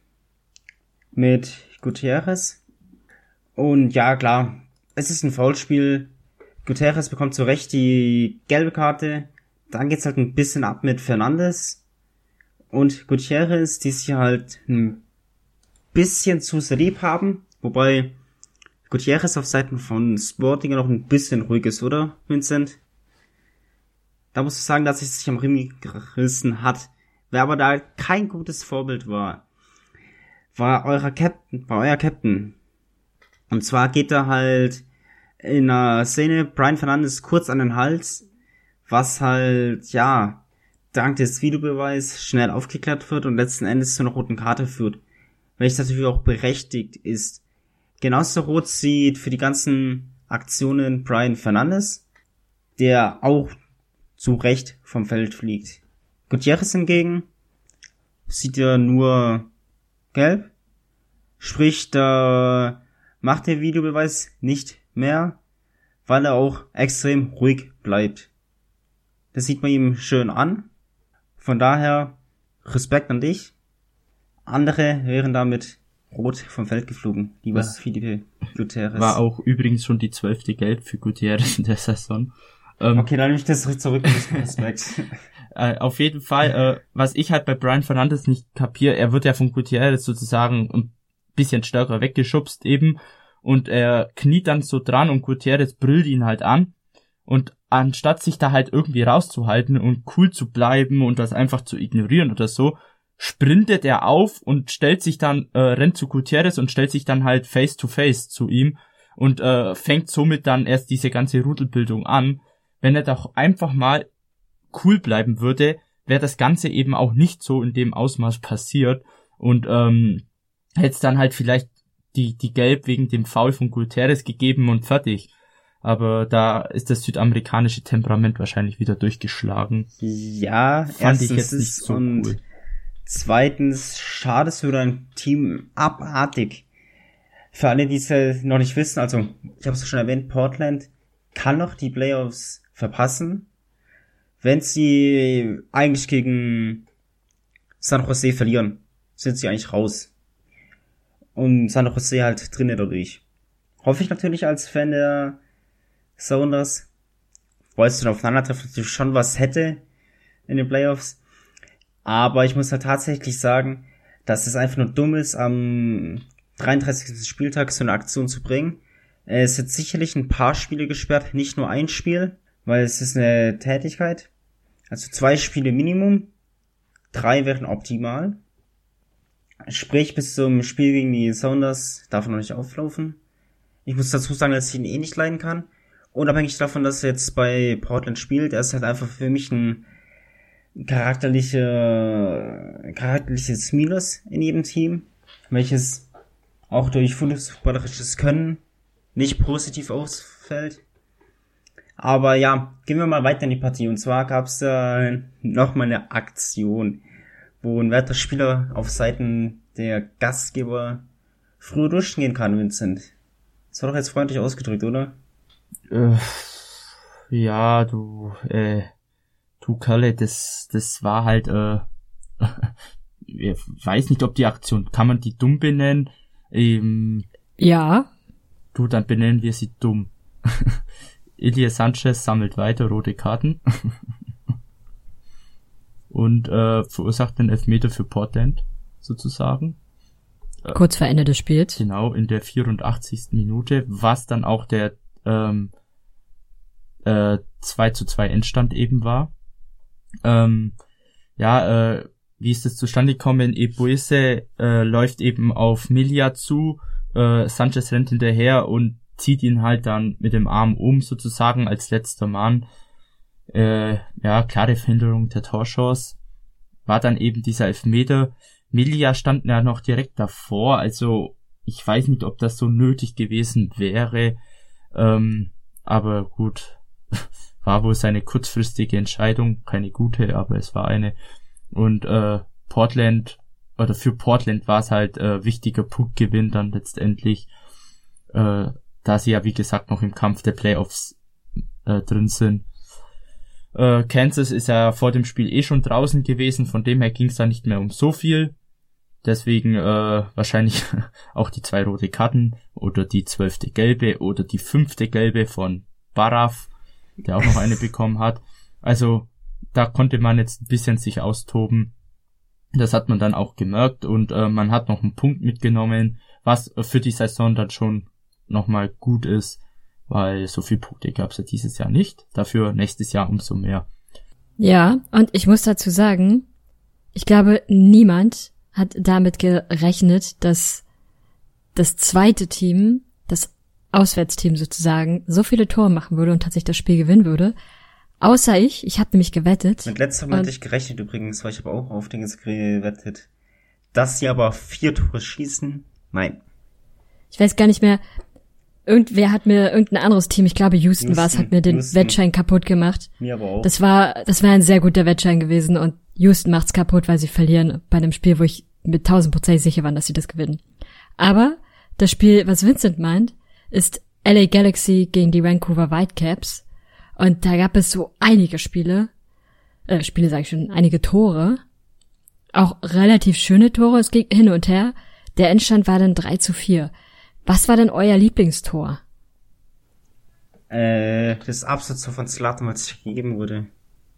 mit Gutierrez. Und ja, klar, es ist ein Foulspiel. Gutierrez bekommt zu Recht die gelbe Karte. Dann geht's halt ein bisschen ab mit Fernandes. Und Gutierrez, die sich halt ein bisschen zu sehr lieb haben. Wobei Gutierrez auf Seiten von Sporting noch ein bisschen ruhig ist, oder, Vincent? Da muss ich sagen, dass er sich am Riemen gerissen hat. Wer aber da kein gutes Vorbild war, war euer Captain, war euer Captain. Und zwar geht er halt in einer Szene Brian Fernandes kurz an den Hals, was halt, ja, dank des Videobeweis schnell aufgeklärt wird und letzten Endes zu einer roten Karte führt. Welches natürlich auch berechtigt ist. Genauso rot sieht für die ganzen Aktionen Brian Fernandes, der auch zu Recht vom Feld fliegt. Gutierrez hingegen sieht er nur gelb, sprich, da macht der Videobeweis nicht mehr, weil er auch extrem ruhig bleibt. Das sieht man ihm schön an. Von daher Respekt an dich. Andere wären damit rot vom Feld geflogen, lieber ja. Felipe Gutierrez. War auch übrigens schon die zwölfte Gelb für Gutierrez in der Saison. Ähm, okay, dann nehme ich das zurück. Respekt. äh, auf jeden Fall, äh, was ich halt bei Brian Fernandes nicht kapiere, er wird ja von Gutierrez sozusagen ein bisschen stärker weggeschubst eben und er kniet dann so dran und Gutierrez brüllt ihn halt an und anstatt sich da halt irgendwie rauszuhalten und cool zu bleiben und das einfach zu ignorieren oder so, sprintet er auf und stellt sich dann, äh, rennt zu Gutierrez und stellt sich dann halt face to face zu ihm und äh, fängt somit dann erst diese ganze Rudelbildung an. Wenn er doch einfach mal cool bleiben würde, wäre das Ganze eben auch nicht so in dem Ausmaß passiert und ähm, hätte es dann halt vielleicht die die Gelb wegen dem Foul von Gutierrez gegeben und fertig. Aber da ist das südamerikanische Temperament wahrscheinlich wieder durchgeschlagen. Ja, fand ich jetzt nicht so und cool. Zweitens, schade für dein Team abartig. Für alle, die es noch nicht wissen, also ich habe es schon erwähnt, Portland kann noch die Playoffs verpassen, wenn sie eigentlich gegen San Jose verlieren, sind sie eigentlich raus. und San Jose halt drinnen dadurch. Hoffe ich natürlich als Fan der Sounders, weil es dann aufeinandertreffen natürlich schon was hätte in den Playoffs. Aber ich muss halt tatsächlich sagen, dass es einfach nur dumm ist, am dreiunddreißigsten Spieltag so eine Aktion zu bringen. Es sind sicherlich ein paar Spiele gesperrt, nicht nur ein Spiel, weil es ist eine Tätigkeit. Also zwei Spiele Minimum, drei wären optimal. Sprich, bis zum Spiel gegen die Sounders darf er noch nicht auflaufen. Ich muss dazu sagen, dass ich ihn eh nicht leiden kann. Unabhängig davon, dass er jetzt bei Portland spielt, er ist halt einfach für mich ein charakterliche, charakterliches Minus in jedem Team, welches auch durch fußballerisches Können nicht positiv ausfällt. Aber ja, gehen wir mal weiter in die Partie. Und zwar gab es da nochmal eine Aktion, wo ein weiterer Spieler auf Seiten der Gastgeber früher durchgehen kann, Vincent. Das war doch jetzt freundlich ausgedrückt, oder? Äh, ja, du, äh, du Kerle, das, das war halt, äh, ich weiß nicht, ob die Aktion, kann man die dumm benennen? Ähm, ja. Du, dann benennen wir sie dumm. Ilie Sanchez sammelt weiter rote Karten und äh, verursacht den Elfmeter für Portland, sozusagen. Kurz vor Ende des Spiels. Genau, in der vierundachtzigsten Minute, was dann auch der ähm, äh, zwei zu zwei Endstand eben war. Ähm, ja, äh, wie ist das zustande gekommen? Ebuese äh, läuft eben auf Milja zu, äh, Sanchez rennt hinterher und zieht ihn halt dann mit dem Arm um, sozusagen als letzter Mann. Äh, ja, klare Verhinderung der Torchance. War dann eben dieser Elfmeter. Milja stand ja noch direkt davor, also ich weiß nicht, ob das so nötig gewesen wäre. Ähm, aber gut, war wohl seine kurzfristige Entscheidung, keine gute, aber es war eine. Und äh, Portland, oder für Portland war es halt äh, wichtiger Punktgewinn dann letztendlich, äh, da sie ja wie gesagt noch im Kampf der Playoffs äh, drin sind. Äh, Kansas ist ja vor dem Spiel eh schon draußen gewesen, von dem her ging es da nicht mehr um so viel. Deswegen äh, wahrscheinlich auch die zwei rote Karten oder die zwölfte gelbe oder die fünfte gelbe von Baraf, der auch noch eine bekommen hat. Also da konnte man jetzt ein bisschen sich austoben. Das hat man dann auch gemerkt und äh, man hat noch einen Punkt mitgenommen, was für die Saison dann schon nochmal gut ist, weil so viele Punkte gab es ja dieses Jahr nicht. Dafür nächstes Jahr umso mehr. Ja, und ich muss dazu sagen, ich glaube, niemand hat damit gerechnet, dass das zweite Team, das Auswärtsteam sozusagen, so viele Tore machen würde und tatsächlich das Spiel gewinnen würde. Außer ich, ich habe nämlich gewettet. Mit letzterem hatte ich gerechnet übrigens, weil ich habe auch auf Dinges gewettet. Dass sie aber vier Tore schießen, nein. Ich weiß gar nicht mehr, irgendwer hat mir, irgendein anderes Team, ich glaube Houston, Houston war es, hat mir den Houston. Wettschein kaputt gemacht. Mir aber auch. Das war, das war ein sehr guter Wettschein gewesen und Houston macht's kaputt, weil sie verlieren bei einem Spiel, wo ich mit tausend Prozent sicher war, dass sie das gewinnen. Aber das Spiel, was Vincent meint, ist L A Galaxy gegen die Vancouver Whitecaps. Und da gab es so einige Spiele, äh, Spiele sage ich schon, einige Tore. Auch relativ schöne Tore, es ging hin und her. Der Endstand war dann drei zu vier. Was war denn euer Lieblingstor? Äh, das Abseits von Zlatan, was es gegeben wurde.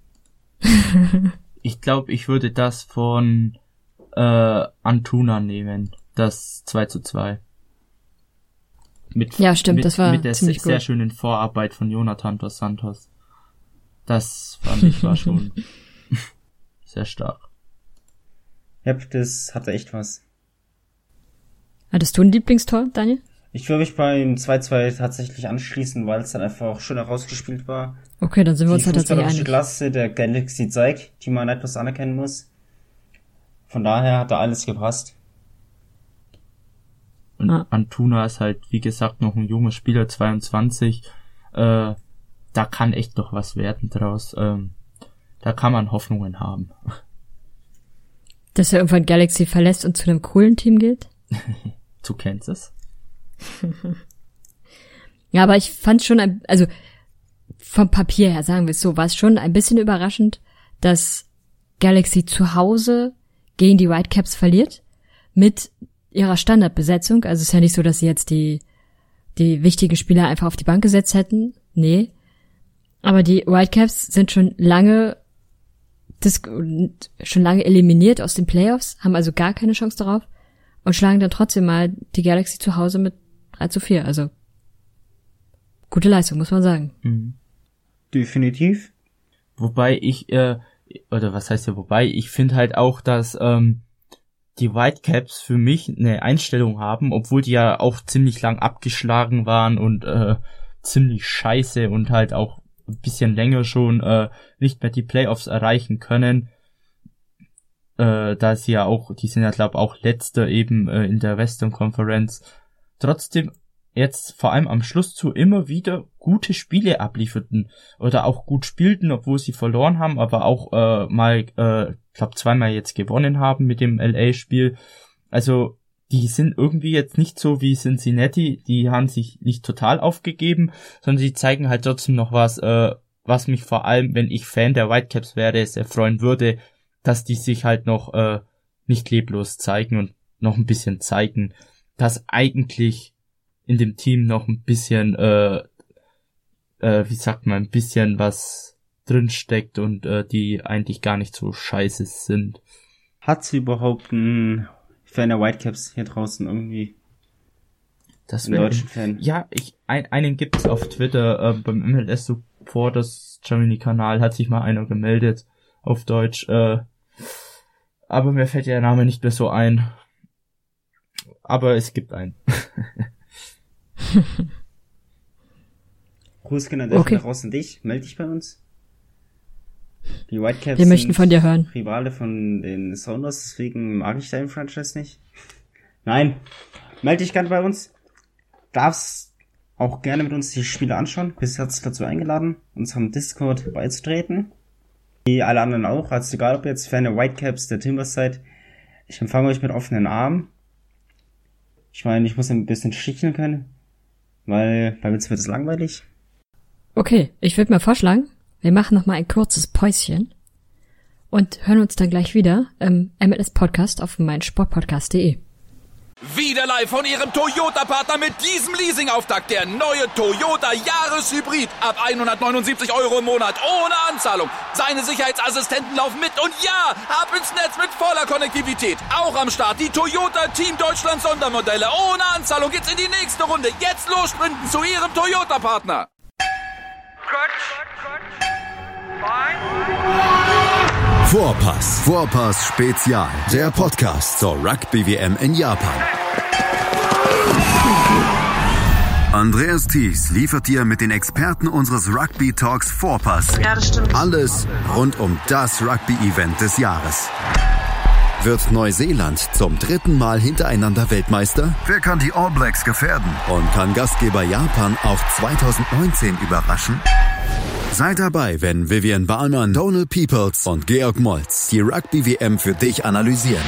Ich glaube, ich würde das von äh, Antuna nehmen. Das zwei zu zwei. Mit, ja, stimmt, mit, das war mit der ziemlich sehr gut. schönen Vorarbeit von Jonathan dos Santos. Das fand ich war schon sehr stark. Ja, das hatte echt was. Hattest du ein Lieblingstor, Daniel? Ich würde mich beim zwei zu zwei tatsächlich anschließen, weil es dann einfach auch schön herausgespielt war. Okay, dann sind wir uns Die ja tatsächlich fußballerische einig. Klasse der Galaxy zeigt, die man etwas anerkennen muss. Von daher hat da alles gepasst. Und Ah. Antuna ist halt, wie gesagt, noch ein junger Spieler, zweiundzwanzig. Äh, da kann echt noch was werden draus. Ähm, da kann man Hoffnungen haben. Dass er irgendwann Galaxy verlässt und zu einem coolen Team geht? Zu Kansas. Ja, aber ich fand schon, ein, also vom Papier her, sagen wir es so, war es schon ein bisschen überraschend, dass Galaxy zu Hause gegen die Whitecaps verliert. Mit ihrer Standardbesetzung. Also es ist ja nicht so, dass sie jetzt die, die wichtigen Spieler einfach auf die Bank gesetzt hätten. Nee. Aber die Whitecaps sind schon lange, das, schon lange eliminiert aus den Playoffs, haben also gar keine Chance darauf und schlagen dann trotzdem mal die Galaxy zu Hause mit drei zu vier. Also, gute Leistung, muss man sagen. Mhm. Definitiv. Wobei ich, äh, oder was heißt ja wobei, ich finde halt auch, dass ähm, die Whitecaps für mich eine Einstellung haben, obwohl die ja auch ziemlich lang abgeschlagen waren und äh, ziemlich scheiße und halt auch ein bisschen länger schon äh, nicht mehr die Playoffs erreichen können, äh, da sie ja auch, die sind ja glaube auch letzter eben äh, in der Western Conference, trotzdem jetzt vor allem am Schluss zu immer wieder gute Spiele ablieferten oder auch gut spielten, obwohl sie verloren haben, aber auch äh, mal, äh, glaube zweimal jetzt gewonnen haben mit dem L A-Spiel. Also die sind irgendwie jetzt nicht so wie Cincinnati, die haben sich nicht total aufgegeben, sondern sie zeigen halt trotzdem noch was, äh, was mich vor allem, wenn ich Fan der Whitecaps wäre, sehr freuen würde, dass die sich halt noch äh, nicht leblos zeigen und noch ein bisschen zeigen, dass eigentlich in dem Team noch ein bisschen, äh, äh, wie sagt man, ein bisschen was drinsteckt und äh, die eigentlich gar nicht so scheiße sind. Hat's überhaupt einen Fan der Whitecaps hier draußen irgendwie? Das einen deutschen Fan? Ja, ich, ein, einen gibt's auf Twitter, äh, beim M L S Supporters Germany-Kanal hat sich mal einer gemeldet, auf Deutsch, äh, aber mir fällt der Name nicht mehr so ein. Aber es gibt einen. Gruß an der Okay. Stelle raus an dich. Meld dich bei uns. Die Whitecaps Wir möchten von dir hören. Rivale von den Sounders, deswegen mag ich deinen Franchise nicht. Nein, meld dich gerne bei uns. Darfst auch gerne mit uns die Spiele anschauen. Bist herzlich dazu eingeladen, unserem Discord beizutreten. Wie alle anderen auch. Also egal, ob ihr jetzt Fan der Whitecaps, der Timbers seid. Ich empfange euch mit offenen Armen. Ich meine, ich muss ein bisschen sticheln können, weil bei uns wird es langweilig. Okay, ich würde mal vorschlagen, wir machen noch mal ein kurzes Päuschen und hören uns dann gleich wieder im M L S Podcast auf meinsportpodcast punkt de. Wieder live von Ihrem Toyota-Partner mit diesem Leasing-Auftakt. Der neue Toyota Jahreshybrid. Ab hundertneunundsiebzig Euro im Monat. Ohne Anzahlung. Seine Sicherheitsassistenten laufen mit. Und ja, ab ins Netz mit voller Konnektivität. Auch am Start die Toyota Team Deutschland Sondermodelle. Ohne Anzahlung geht's in die nächste Runde. Jetzt los sprinten zu Ihrem Toyota-Partner. Vorpass. Vorpass Spezial. Der Podcast zur Rugby-W M in Japan. Andreas Thies liefert dir mit den Experten unseres Rugby Talks Vorpass Ja, das stimmt. alles rund um das Rugby-Event des Jahres. Wird Neuseeland zum dritten Mal hintereinander Weltmeister? Wer kann die All Blacks gefährden? Und kann Gastgeber Japan auch zwanzig neunzehn überraschen? Seid dabei, wenn Vivian Bahlmann, Donald Peoples und Georg Moltz die Rugby-W M für dich analysieren.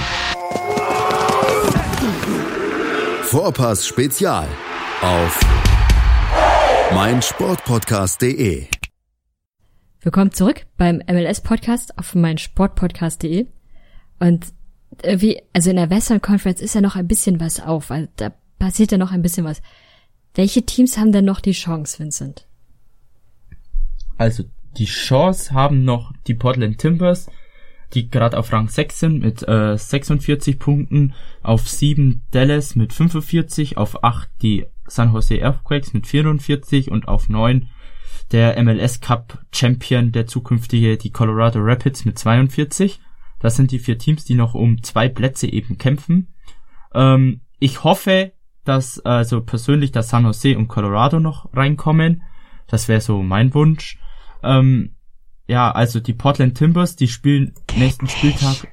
Vorpass Spezial auf meinsportpodcast punkt de. Willkommen zurück beim M L S Podcast auf meinsportpodcast punkt de. Und irgendwie, also in der Western Conference ist ja noch ein bisschen was auf, also da passiert ja noch ein bisschen was. Welche Teams haben denn noch die Chance, Vincent? Also die Chance haben noch die Portland Timbers, die gerade auf Rang sechs sind mit äh, sechsundvierzig Punkten, auf sieben Dallas mit fünfundvierzig, auf acht die San Jose Earthquakes mit vierundvierzig und auf neun der M L S Cup Champion, der zukünftige, die Colorado Rapids mit zweiundvierzig. Das sind die vier Teams, die noch um zwei Plätze eben kämpfen. Ähm, ich hoffe, dass also persönlich, dass San Jose und Colorado noch reinkommen. Das wäre so mein Wunsch. Ähm, ja, also die Portland Timbers, die spielen nächsten Spieltag,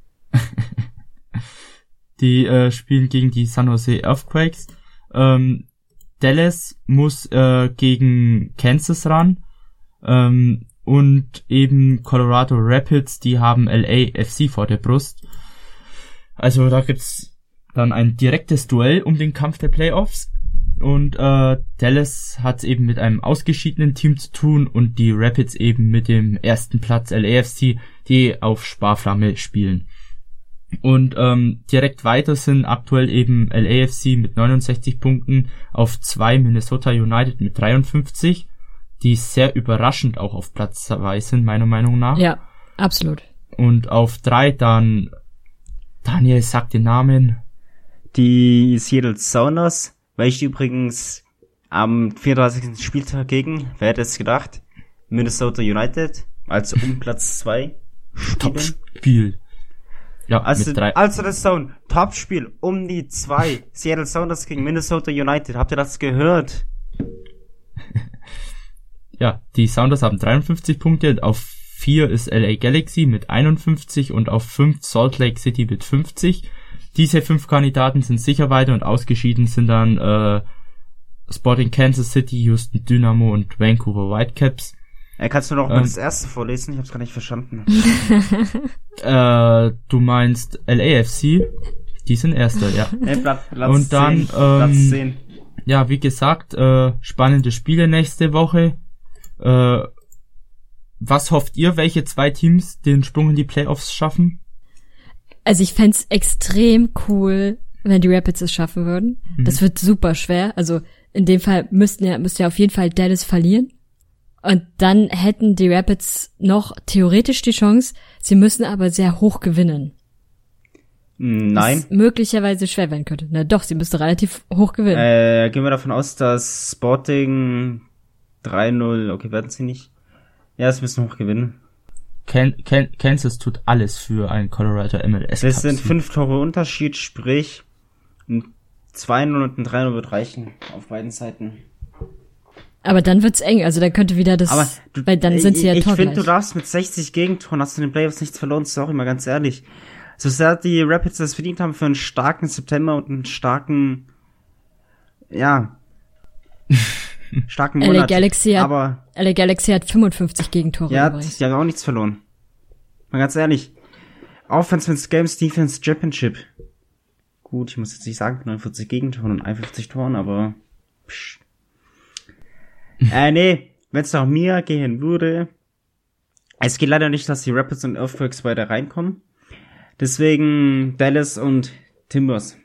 die äh, spielen gegen die San Jose Earthquakes. Ähm, Dallas muss äh, gegen Kansas ran. Ähm, und eben Colorado Rapids, die haben L A F C vor der Brust. Also da gibt's dann ein direktes Duell um den Kampf der Playoffs. Und äh, Dallas hat eben mit einem ausgeschiedenen Team zu tun und die Rapids eben mit dem ersten Platz L A F C, die auf Sparflamme spielen. Und ähm, direkt weiter sind aktuell eben L A F C mit neunundsechzig Punkten, auf zwei Minnesota United mit dreiundfünfzig, die sehr überraschend auch auf Platz zwei sind, meiner Meinung nach. Ja, absolut. Und auf drei dann, Daniel sagt den Namen. Die Seattle Sounders, weil ich übrigens am vierunddreißigsten Spieltag gegen, wer hätte es gedacht, Minnesota United, also um Platz zwei spielen. Top-Spiel. Ja, also, mit drei. also das Sound, Top-Spiel um die zwei. Seattle Sounders gegen Minnesota United. Habt ihr das gehört? Ja, die Sounders haben dreiundfünfzig Punkte, auf vier ist L A Galaxy mit einundfünfzig und auf fünf Salt Lake City mit fünfzig. Diese fünf Kandidaten sind sicher weiter und ausgeschieden sind dann äh, Sporting Kansas City, Houston Dynamo und Vancouver Whitecaps. Äh, kannst du noch ähm, mal das erste vorlesen? Ich hab's gar nicht verstanden. äh, du meinst L A F C? Die sind Erster, ja. Äh, Platz, Platz und dann, zehn, Platz ähm, zehn. Ja, wie gesagt, äh, spannende Spiele nächste Woche. Äh, was hofft ihr, welche zwei Teams den Sprung in die Playoffs schaffen? Also ich fänd's extrem cool, wenn die Rapids es schaffen würden. Mhm. Das wird super schwer. Also in dem Fall müssten ja, müsste ja auf jeden Fall Dallas verlieren. Und dann hätten die Rapids noch theoretisch die Chance, sie müssen aber sehr hoch gewinnen. Nein. Was möglicherweise schwer werden könnte. Na doch, sie müsste relativ hoch gewinnen. Äh, gehen wir davon aus, dass Sporting drei null, okay, werden sie nicht. Ja, sie müssen hoch gewinnen. Can, Can, Kansas tut alles für einen Colorado M L S Cup. Das sind fünf Tore Unterschied, sprich ein zwei null und ein drei null wird reichen auf beiden Seiten. Aber dann wird's eng, also dann könnte wieder das, aber du, weil dann sind sie ja ich torgleich. Ich finde, du darfst mit sechzig Gegentoren, hast du in den Playoffs nichts verloren, sorry, mal ganz ehrlich. So sehr die Rapids das verdient haben für einen starken September und einen starken, ja, starken Monat. L A Galaxy hat, aber L A Galaxy hat fünfundfünfzig Gegentore. Ja, übrigens. die haben auch nichts verloren. Mal ganz ehrlich. Offense wins Games, Defense Championship. Gut, ich muss jetzt nicht sagen, neunundvierzig Gegentoren und einundfünfzig Toren, aber psch. äh, nee, wenn es nach mir gehen würde, es geht leider nicht, dass die Rapids und Earthquakes weiter reinkommen. Deswegen Dallas und Timbers.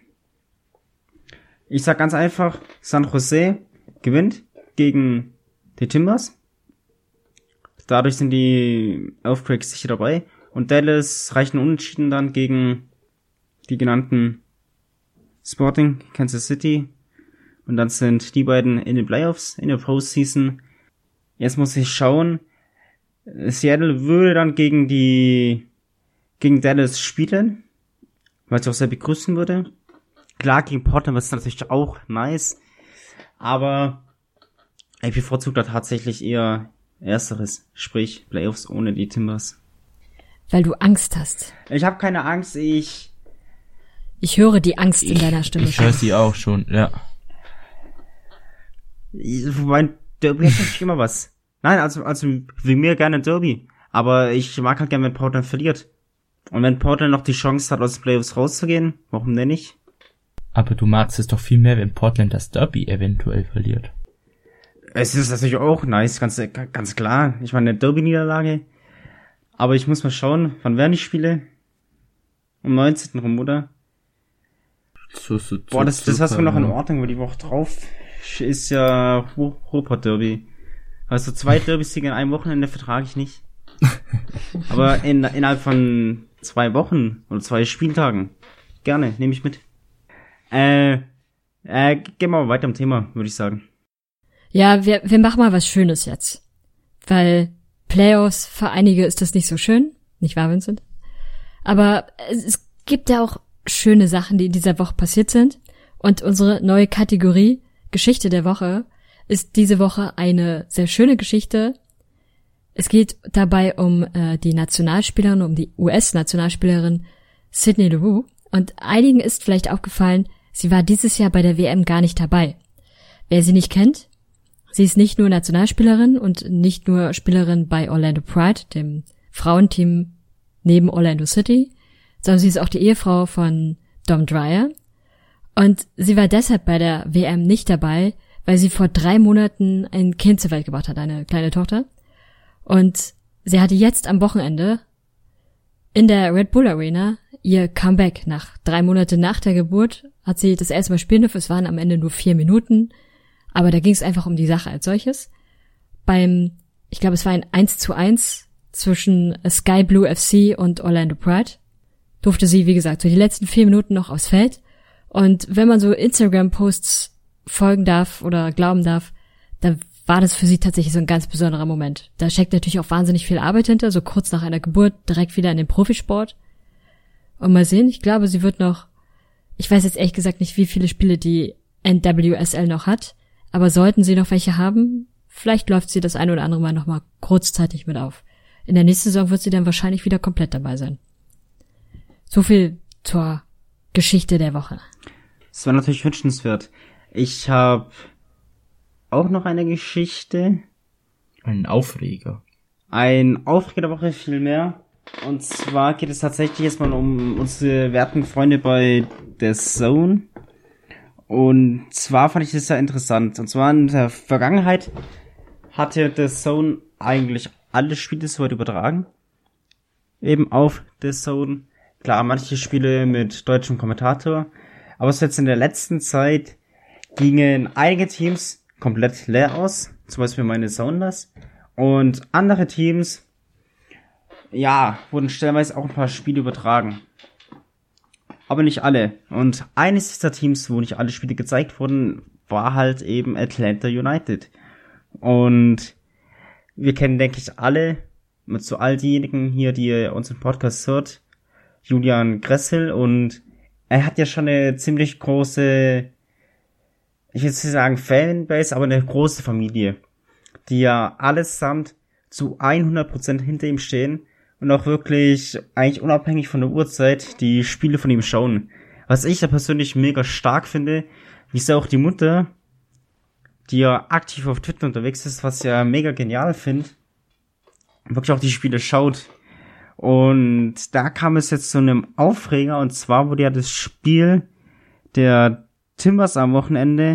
Ich sag ganz einfach, San Jose gewinnt gegen die Timbers. Dadurch sind die Earthquakes sicher dabei. Und Dallas reichen Unentschieden dann gegen die genannten Sporting, Kansas City. Und dann sind die beiden in den Playoffs, in der Postseason. Jetzt muss ich schauen. Seattle würde dann gegen die, gegen Dallas spielen. Was ich auch sehr begrüßen würde. Klar, gegen Portland wird es natürlich auch nice. Aber ich bevorzuge da tatsächlich eher Ersteres. Sprich, Playoffs ohne die Timbers. Weil du Angst hast. Ich habe keine Angst, ich... Ich höre die Angst in deiner Stimme. Ich höre sie auch schon, ja. Mein Derby hat natürlich immer was. Nein, also, also, wie mir gerne Derby. Aber ich mag halt gerne, wenn Portland verliert. Und wenn Portland noch die Chance hat, aus den Playoffs rauszugehen, warum denn nicht? Aber du magst es doch viel mehr, wenn Portland das Derby eventuell verliert. Es ist natürlich auch nice, ganz, ganz klar. Ich meine, eine Derby-Niederlage. Aber ich muss mal schauen, wann werden die Spiele? Um neunzehnten rum, oder? So, so, so, Boah, das, das hast du noch in ja. Ordnung, weil die Woche drauf ist ja Ruhrpott-Derby. Also zwei Derbys-Siege in einem Wochenende vertrage ich nicht. Aber in, innerhalb von zwei Wochen oder zwei Spieltagen. Gerne, nehme ich mit. Äh, äh, gehen wir mal weiter im Thema, würde ich sagen. Ja, wir, wir machen mal was Schönes jetzt. Weil Playoffs, für einige ist das nicht so schön. Nicht wahr, Vincent? Aber es, es gibt ja auch schöne Sachen, die in dieser Woche passiert sind. Und unsere neue Kategorie Geschichte der Woche ist diese Woche eine sehr schöne Geschichte. Es geht dabei um äh, die Nationalspielerin, um die U S-Nationalspielerin Sydney Leroux. Und einigen ist vielleicht aufgefallen, sie war dieses Jahr bei der W M gar nicht dabei. Wer sie nicht kennt, sie ist nicht nur Nationalspielerin und nicht nur Spielerin bei Orlando Pride, dem Frauenteam neben Orlando City, sondern sie ist auch die Ehefrau von Dom Dreyer. Und sie war deshalb bei der W M nicht dabei, weil sie vor drei Monaten ein Kind zur Welt gebracht hat, eine kleine Tochter. Und sie hatte jetzt am Wochenende in der Red Bull Arena ihr Comeback. Nach drei Monate nach der Geburt hat sie das erste Mal spielen dürfen. Es waren am Ende nur vier Minuten. Aber da ging es einfach um die Sache als solches. Beim, ich glaube, es war ein eins zu eins zwischen Sky Blue F C und Orlando Pride. Durfte sie, wie gesagt, so die letzten vier Minuten noch aufs Feld. Und wenn man so Instagram-Posts folgen darf oder glauben darf, dann war das für sie tatsächlich so ein ganz besonderer Moment. Da steckt natürlich auch wahnsinnig viel Arbeit hinter, so kurz nach einer Geburt direkt wieder in den Profisport. Und mal sehen, ich glaube, sie wird noch, ich weiß jetzt ehrlich gesagt nicht, wie viele Spiele die N W S L noch hat, aber sollten sie noch welche haben, vielleicht läuft sie das ein oder andere Mal nochmal kurzzeitig mit auf. In der nächsten Saison wird sie dann wahrscheinlich wieder komplett dabei sein. So viel zur Geschichte der Woche. Das war natürlich wünschenswert. Ich habe auch noch eine Geschichte. Ein Aufreger. Ein Aufreger der Woche vielmehr. Und zwar geht es tatsächlich erstmal um unsere werten Freunde bei The Zone. Und zwar fand ich das sehr interessant. Und zwar in der Vergangenheit hatte The Zone eigentlich alle Spiele soweit übertragen. Eben auf The Zone. Klar, manche Spiele mit deutschem Kommentator. Aber so jetzt in der letzten Zeit gingen einige Teams komplett leer aus. Zum Beispiel meine Sounders. Und andere Teams, ja, wurden stellenweise auch ein paar Spiele übertragen. Aber nicht alle. Und eines dieser Teams, wo nicht alle Spiele gezeigt wurden, war halt eben Atlanta United. Und wir kennen, denke ich, alle, mit so all diejenigen hier, die unseren Podcast hört, Julian Gressel, und er hat ja schon eine ziemlich große, ich will nicht sagen Fanbase, aber eine große Familie, die ja allesamt zu hundert Prozent hinter ihm stehen und auch wirklich eigentlich unabhängig von der Uhrzeit die Spiele von ihm schauen. Was ich da persönlich mega stark finde, wie ist auch die Mutter, die ja aktiv auf Twitter unterwegs ist, was ja mega genial finde, wirklich auch die Spiele schaut. Und da kam es jetzt zu einem Aufreger, und zwar wurde ja das Spiel der Timbers am Wochenende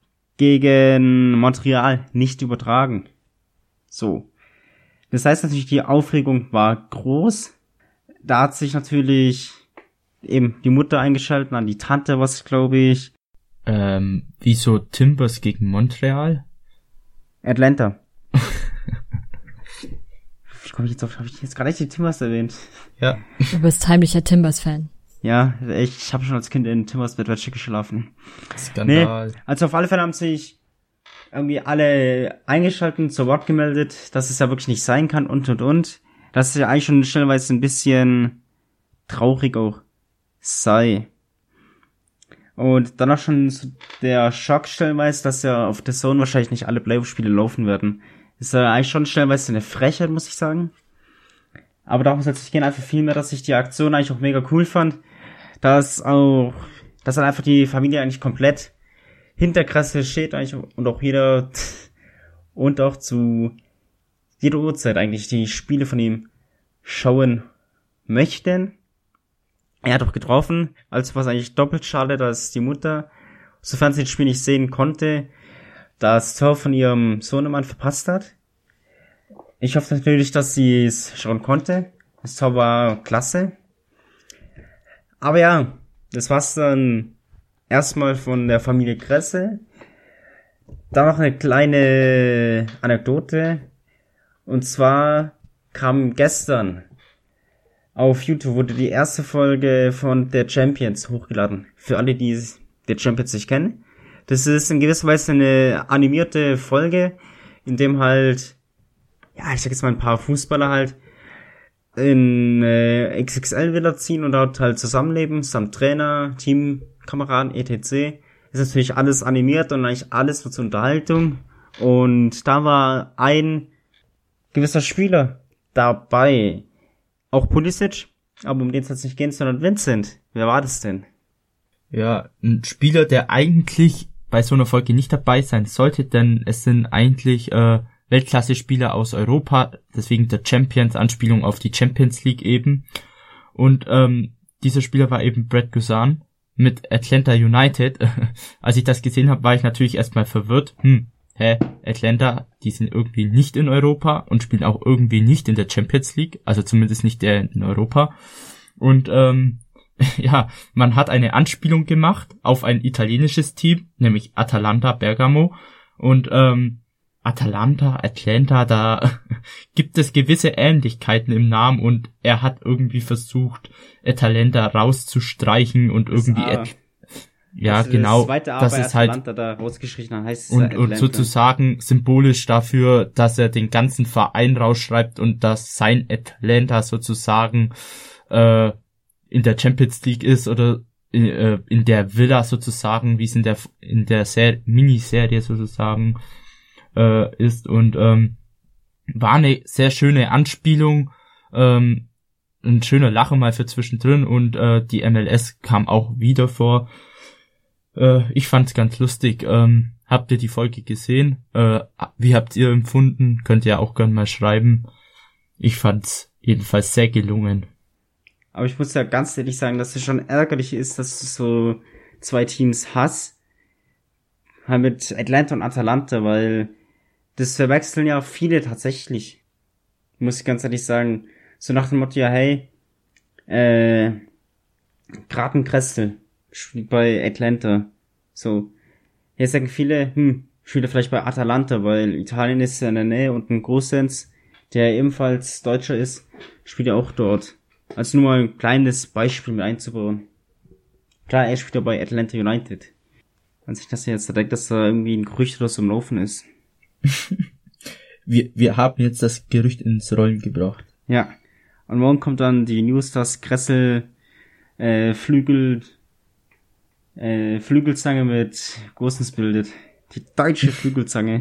gegen Montreal nicht übertragen. So. Das heißt natürlich, die Aufregung war groß. Da hat sich natürlich eben die Mutter eingeschaltet, dann die Tante, was glaube ich. Ähm, wieso Timbers gegen Montreal? Atlanta. Wie komme ich jetzt auf, habe ich jetzt gerade echt die Timbers erwähnt? Ja. Du bist heimlicher Timbers-Fan. Ja, ich, ich habe schon als Kind in Timbers Bettwäsche geschlafen. Skandal. Nee, also auf alle Fälle haben sich irgendwie alle eingeschaltet, zu Wort gemeldet, dass es ja wirklich nicht sein kann und und und. Dass es ja eigentlich schon stellenweise ein bisschen traurig auch sei. Und dann auch schon so der Schock stellenweise, dass ja auf The Zone wahrscheinlich nicht alle Playoff-Spiele laufen werden. Ist ja eigentlich schon stellenweise eine Frechheit, muss ich sagen. Aber darum soll es nicht gehen, einfach viel mehr, dass ich die Aktion eigentlich auch mega cool fand. Dass auch, dass dann einfach die Familie eigentlich komplett hinter Kresse steht eigentlich und auch jeder und auch zu jeder Uhrzeit eigentlich die Spiele von ihm schauen möchten. Er hat auch getroffen, also war es eigentlich doppelt schade, dass die Mutter, sofern sie das Spiel nicht sehen konnte, das Tor von ihrem Sohnemann verpasst hat. Ich hoffe natürlich, dass sie es schauen konnte. Das Tor war klasse. Aber ja, das war's dann erstmal von der Familie Kresse. Dann noch eine kleine Anekdote. Und zwar kam gestern auf YouTube, wurde die erste Folge von The Champions hochgeladen. Für alle, die The Champions nicht kennen. Das ist in gewisser Weise eine animierte Folge, in dem halt, ja, ich sag jetzt mal ein paar Fußballer halt in äh, X X L-Villa ziehen und dort halt zusammenleben, samt Trainer, Teamkameraden, et cetera. Ist natürlich alles animiert und eigentlich alles nur zur Unterhaltung. Und da war ein gewisser Spieler dabei. Auch Pulisic, aber um den soll es nicht gehen, sondern Vincent. Wer war das denn? Ja, ein Spieler, der eigentlich bei so einer Folge nicht dabei sein sollte, denn es sind eigentlich äh, Weltklasse-Spieler aus Europa, deswegen der Champions, Anspielung auf die Champions League eben. Und ähm, dieser Spieler war eben Brad Guzan mit Atlanta United. Als ich das gesehen habe, war ich natürlich erstmal verwirrt. Hm, hä, Atlanta, die sind irgendwie nicht in Europa und spielen auch irgendwie nicht in der Champions League, also zumindest nicht der in Europa. Und ähm, ja, man hat eine Anspielung gemacht auf ein italienisches Team, nämlich Atalanta Bergamo. Und ähm, Atalanta, Atlanta, da gibt es gewisse Ähnlichkeiten im Namen und er hat irgendwie versucht, Atalanta rauszustreichen und irgendwie et- ja, also genau, das zweite A das bei ist halt Atalanta da rausgestrichen, dann heißt es und, Atlanta. und sozusagen symbolisch dafür, dass er den ganzen Verein rausschreibt und dass sein Atlanta sozusagen äh, in der Champions League ist oder in, äh, in der Villa sozusagen, wie es in der in der Ser- Miniserie sozusagen äh, ist und ähm, war eine sehr schöne Anspielung, ähm, ein schöner Lacher mal für zwischendrin und äh, die M L S kam auch wieder vor. Äh, ich fand's ganz lustig. Ähm, habt ihr die Folge gesehen? Äh, wie habt ihr empfunden? Könnt ihr auch gerne mal schreiben. Ich fand's jedenfalls sehr gelungen. Aber ich muss ja ganz ehrlich sagen, dass es schon ärgerlich ist, dass du so zwei Teams hast. Halt mit Atlanta und Atalanta, weil das verwechseln ja viele tatsächlich. Muss ich ganz ehrlich sagen. So nach dem Motto, ja, hey, äh, Graten Kressel spielt bei Atlanta. So. Jetzt sagen viele, hm, spielt er vielleicht bei Atalanta, weil Italien ist ja in der Nähe und ein Großsens, der ebenfalls Deutscher ist, spielt er auch dort. Also nur mal ein kleines Beispiel mit einzubauen. Klar, er spielt ja bei Atlanta United. Wenn sich das jetzt denkt, dass da irgendwie ein Gerücht oder so im Laufen ist. wir, wir haben jetzt das Gerücht ins Rollen gebracht. Ja. Und morgen kommt dann die News, dass Kressel äh, Flügel äh, Flügelzange mit Großens bildet. Die deutsche Flügelzange.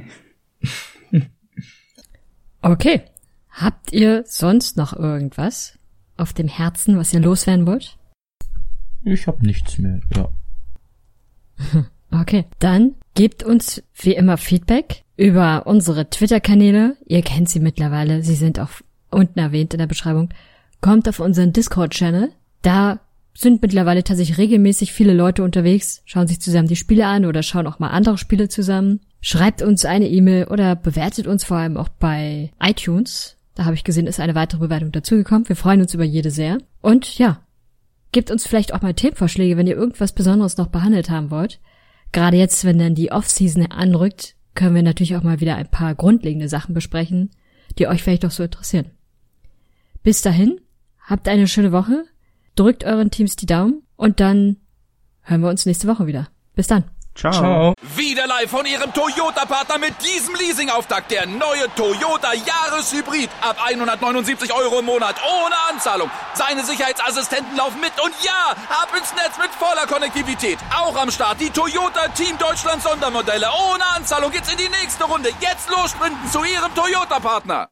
Okay. Habt ihr sonst noch irgendwas auf dem Herzen, was ihr loswerden wollt? Ich hab nichts mehr, ja. Okay, dann gebt uns wie immer Feedback über unsere Twitter-Kanäle. Ihr kennt sie mittlerweile, sie sind auch unten erwähnt in der Beschreibung. Kommt auf unseren Discord-Channel. Da sind mittlerweile tatsächlich regelmäßig viele Leute unterwegs, schauen sich zusammen die Spiele an oder schauen auch mal andere Spiele zusammen. Schreibt uns eine E-Mail oder bewertet uns vor allem auch bei iTunes. Da habe ich gesehen, ist eine weitere Bewertung dazugekommen. Wir freuen uns über jede sehr. Und ja, gebt uns vielleicht auch mal Themenvorschläge, wenn ihr irgendwas Besonderes noch behandelt haben wollt. Gerade jetzt, wenn dann die Off-Season anrückt, können wir natürlich auch mal wieder ein paar grundlegende Sachen besprechen, die euch vielleicht auch so interessieren. Bis dahin, habt eine schöne Woche, drückt euren Teams die Daumen und dann hören wir uns nächste Woche wieder. Bis dann. Ciao. Ciao. Wieder live von Ihrem Toyota-Partner mit diesem Leasing-Auftakt. Der neue Toyota Jahreshybrid. Ab hundertneunundsiebzig Euro im Monat. Ohne Anzahlung. Seine Sicherheitsassistenten laufen mit. Und ja, ab ins Netz mit voller Konnektivität. Auch am Start die Toyota Team Deutschland Sondermodelle. Ohne Anzahlung geht's in die nächste Runde. Jetzt los sprinten zu Ihrem Toyota-Partner.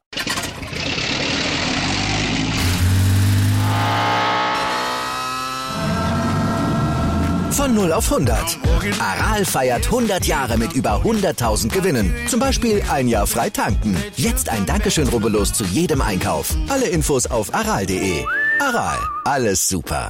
Von null auf hundert. Aral feiert hundert Jahre mit über hunderttausend Gewinnen. Zum Beispiel ein Jahr frei tanken. Jetzt ein Dankeschön, rubbellos zu jedem Einkauf. Alle Infos auf aral punkt de. Aral, alles super.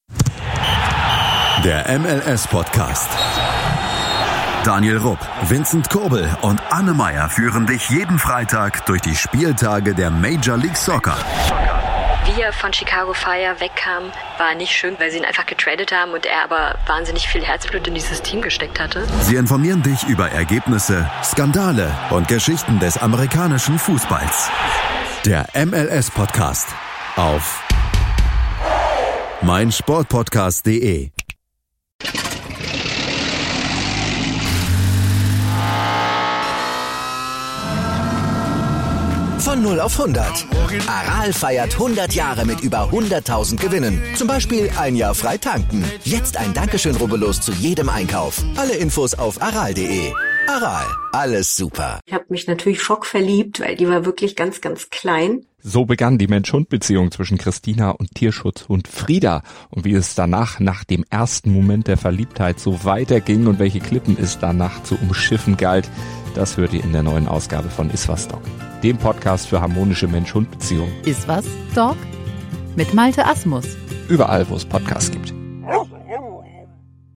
Der M L S-Podcast. Daniel Rupp, Vincent Kurbel und Anne Meyer führen dich jeden Freitag durch die Spieltage der Major League Soccer. Wie er von Chicago Fire wegkam, war nicht schön, weil sie ihn einfach getradet haben und er aber wahnsinnig viel Herzblut in dieses Team gesteckt hatte. Sie informieren dich über Ergebnisse, Skandale und Geschichten des amerikanischen Fußballs. Der M L S-Podcast auf meinsportpodcast punkt de. Von null auf hundert. Aral feiert hundert Jahre mit über hunderttausend Gewinnen. Zum Beispiel ein Jahr frei tanken. Jetzt ein Dankeschön, rubbellos zu jedem Einkauf. Alle Infos auf aral punkt de. Aral, alles super. Ich habe mich natürlich schockverliebt, weil die war wirklich ganz, ganz klein. So begann die Mensch-Hund-Beziehung zwischen Christina und Tierschutzhund Frieda. Und wie es danach, nach dem ersten Moment der Verliebtheit, so weiterging und welche Klippen es danach zu umschiffen galt, das hört ihr in der neuen Ausgabe von Iswas Dog, dem Podcast für harmonische Mensch-Hund-Beziehungen. Iswas Dog? Mit Malte Asmus. Überall, wo es Podcasts gibt.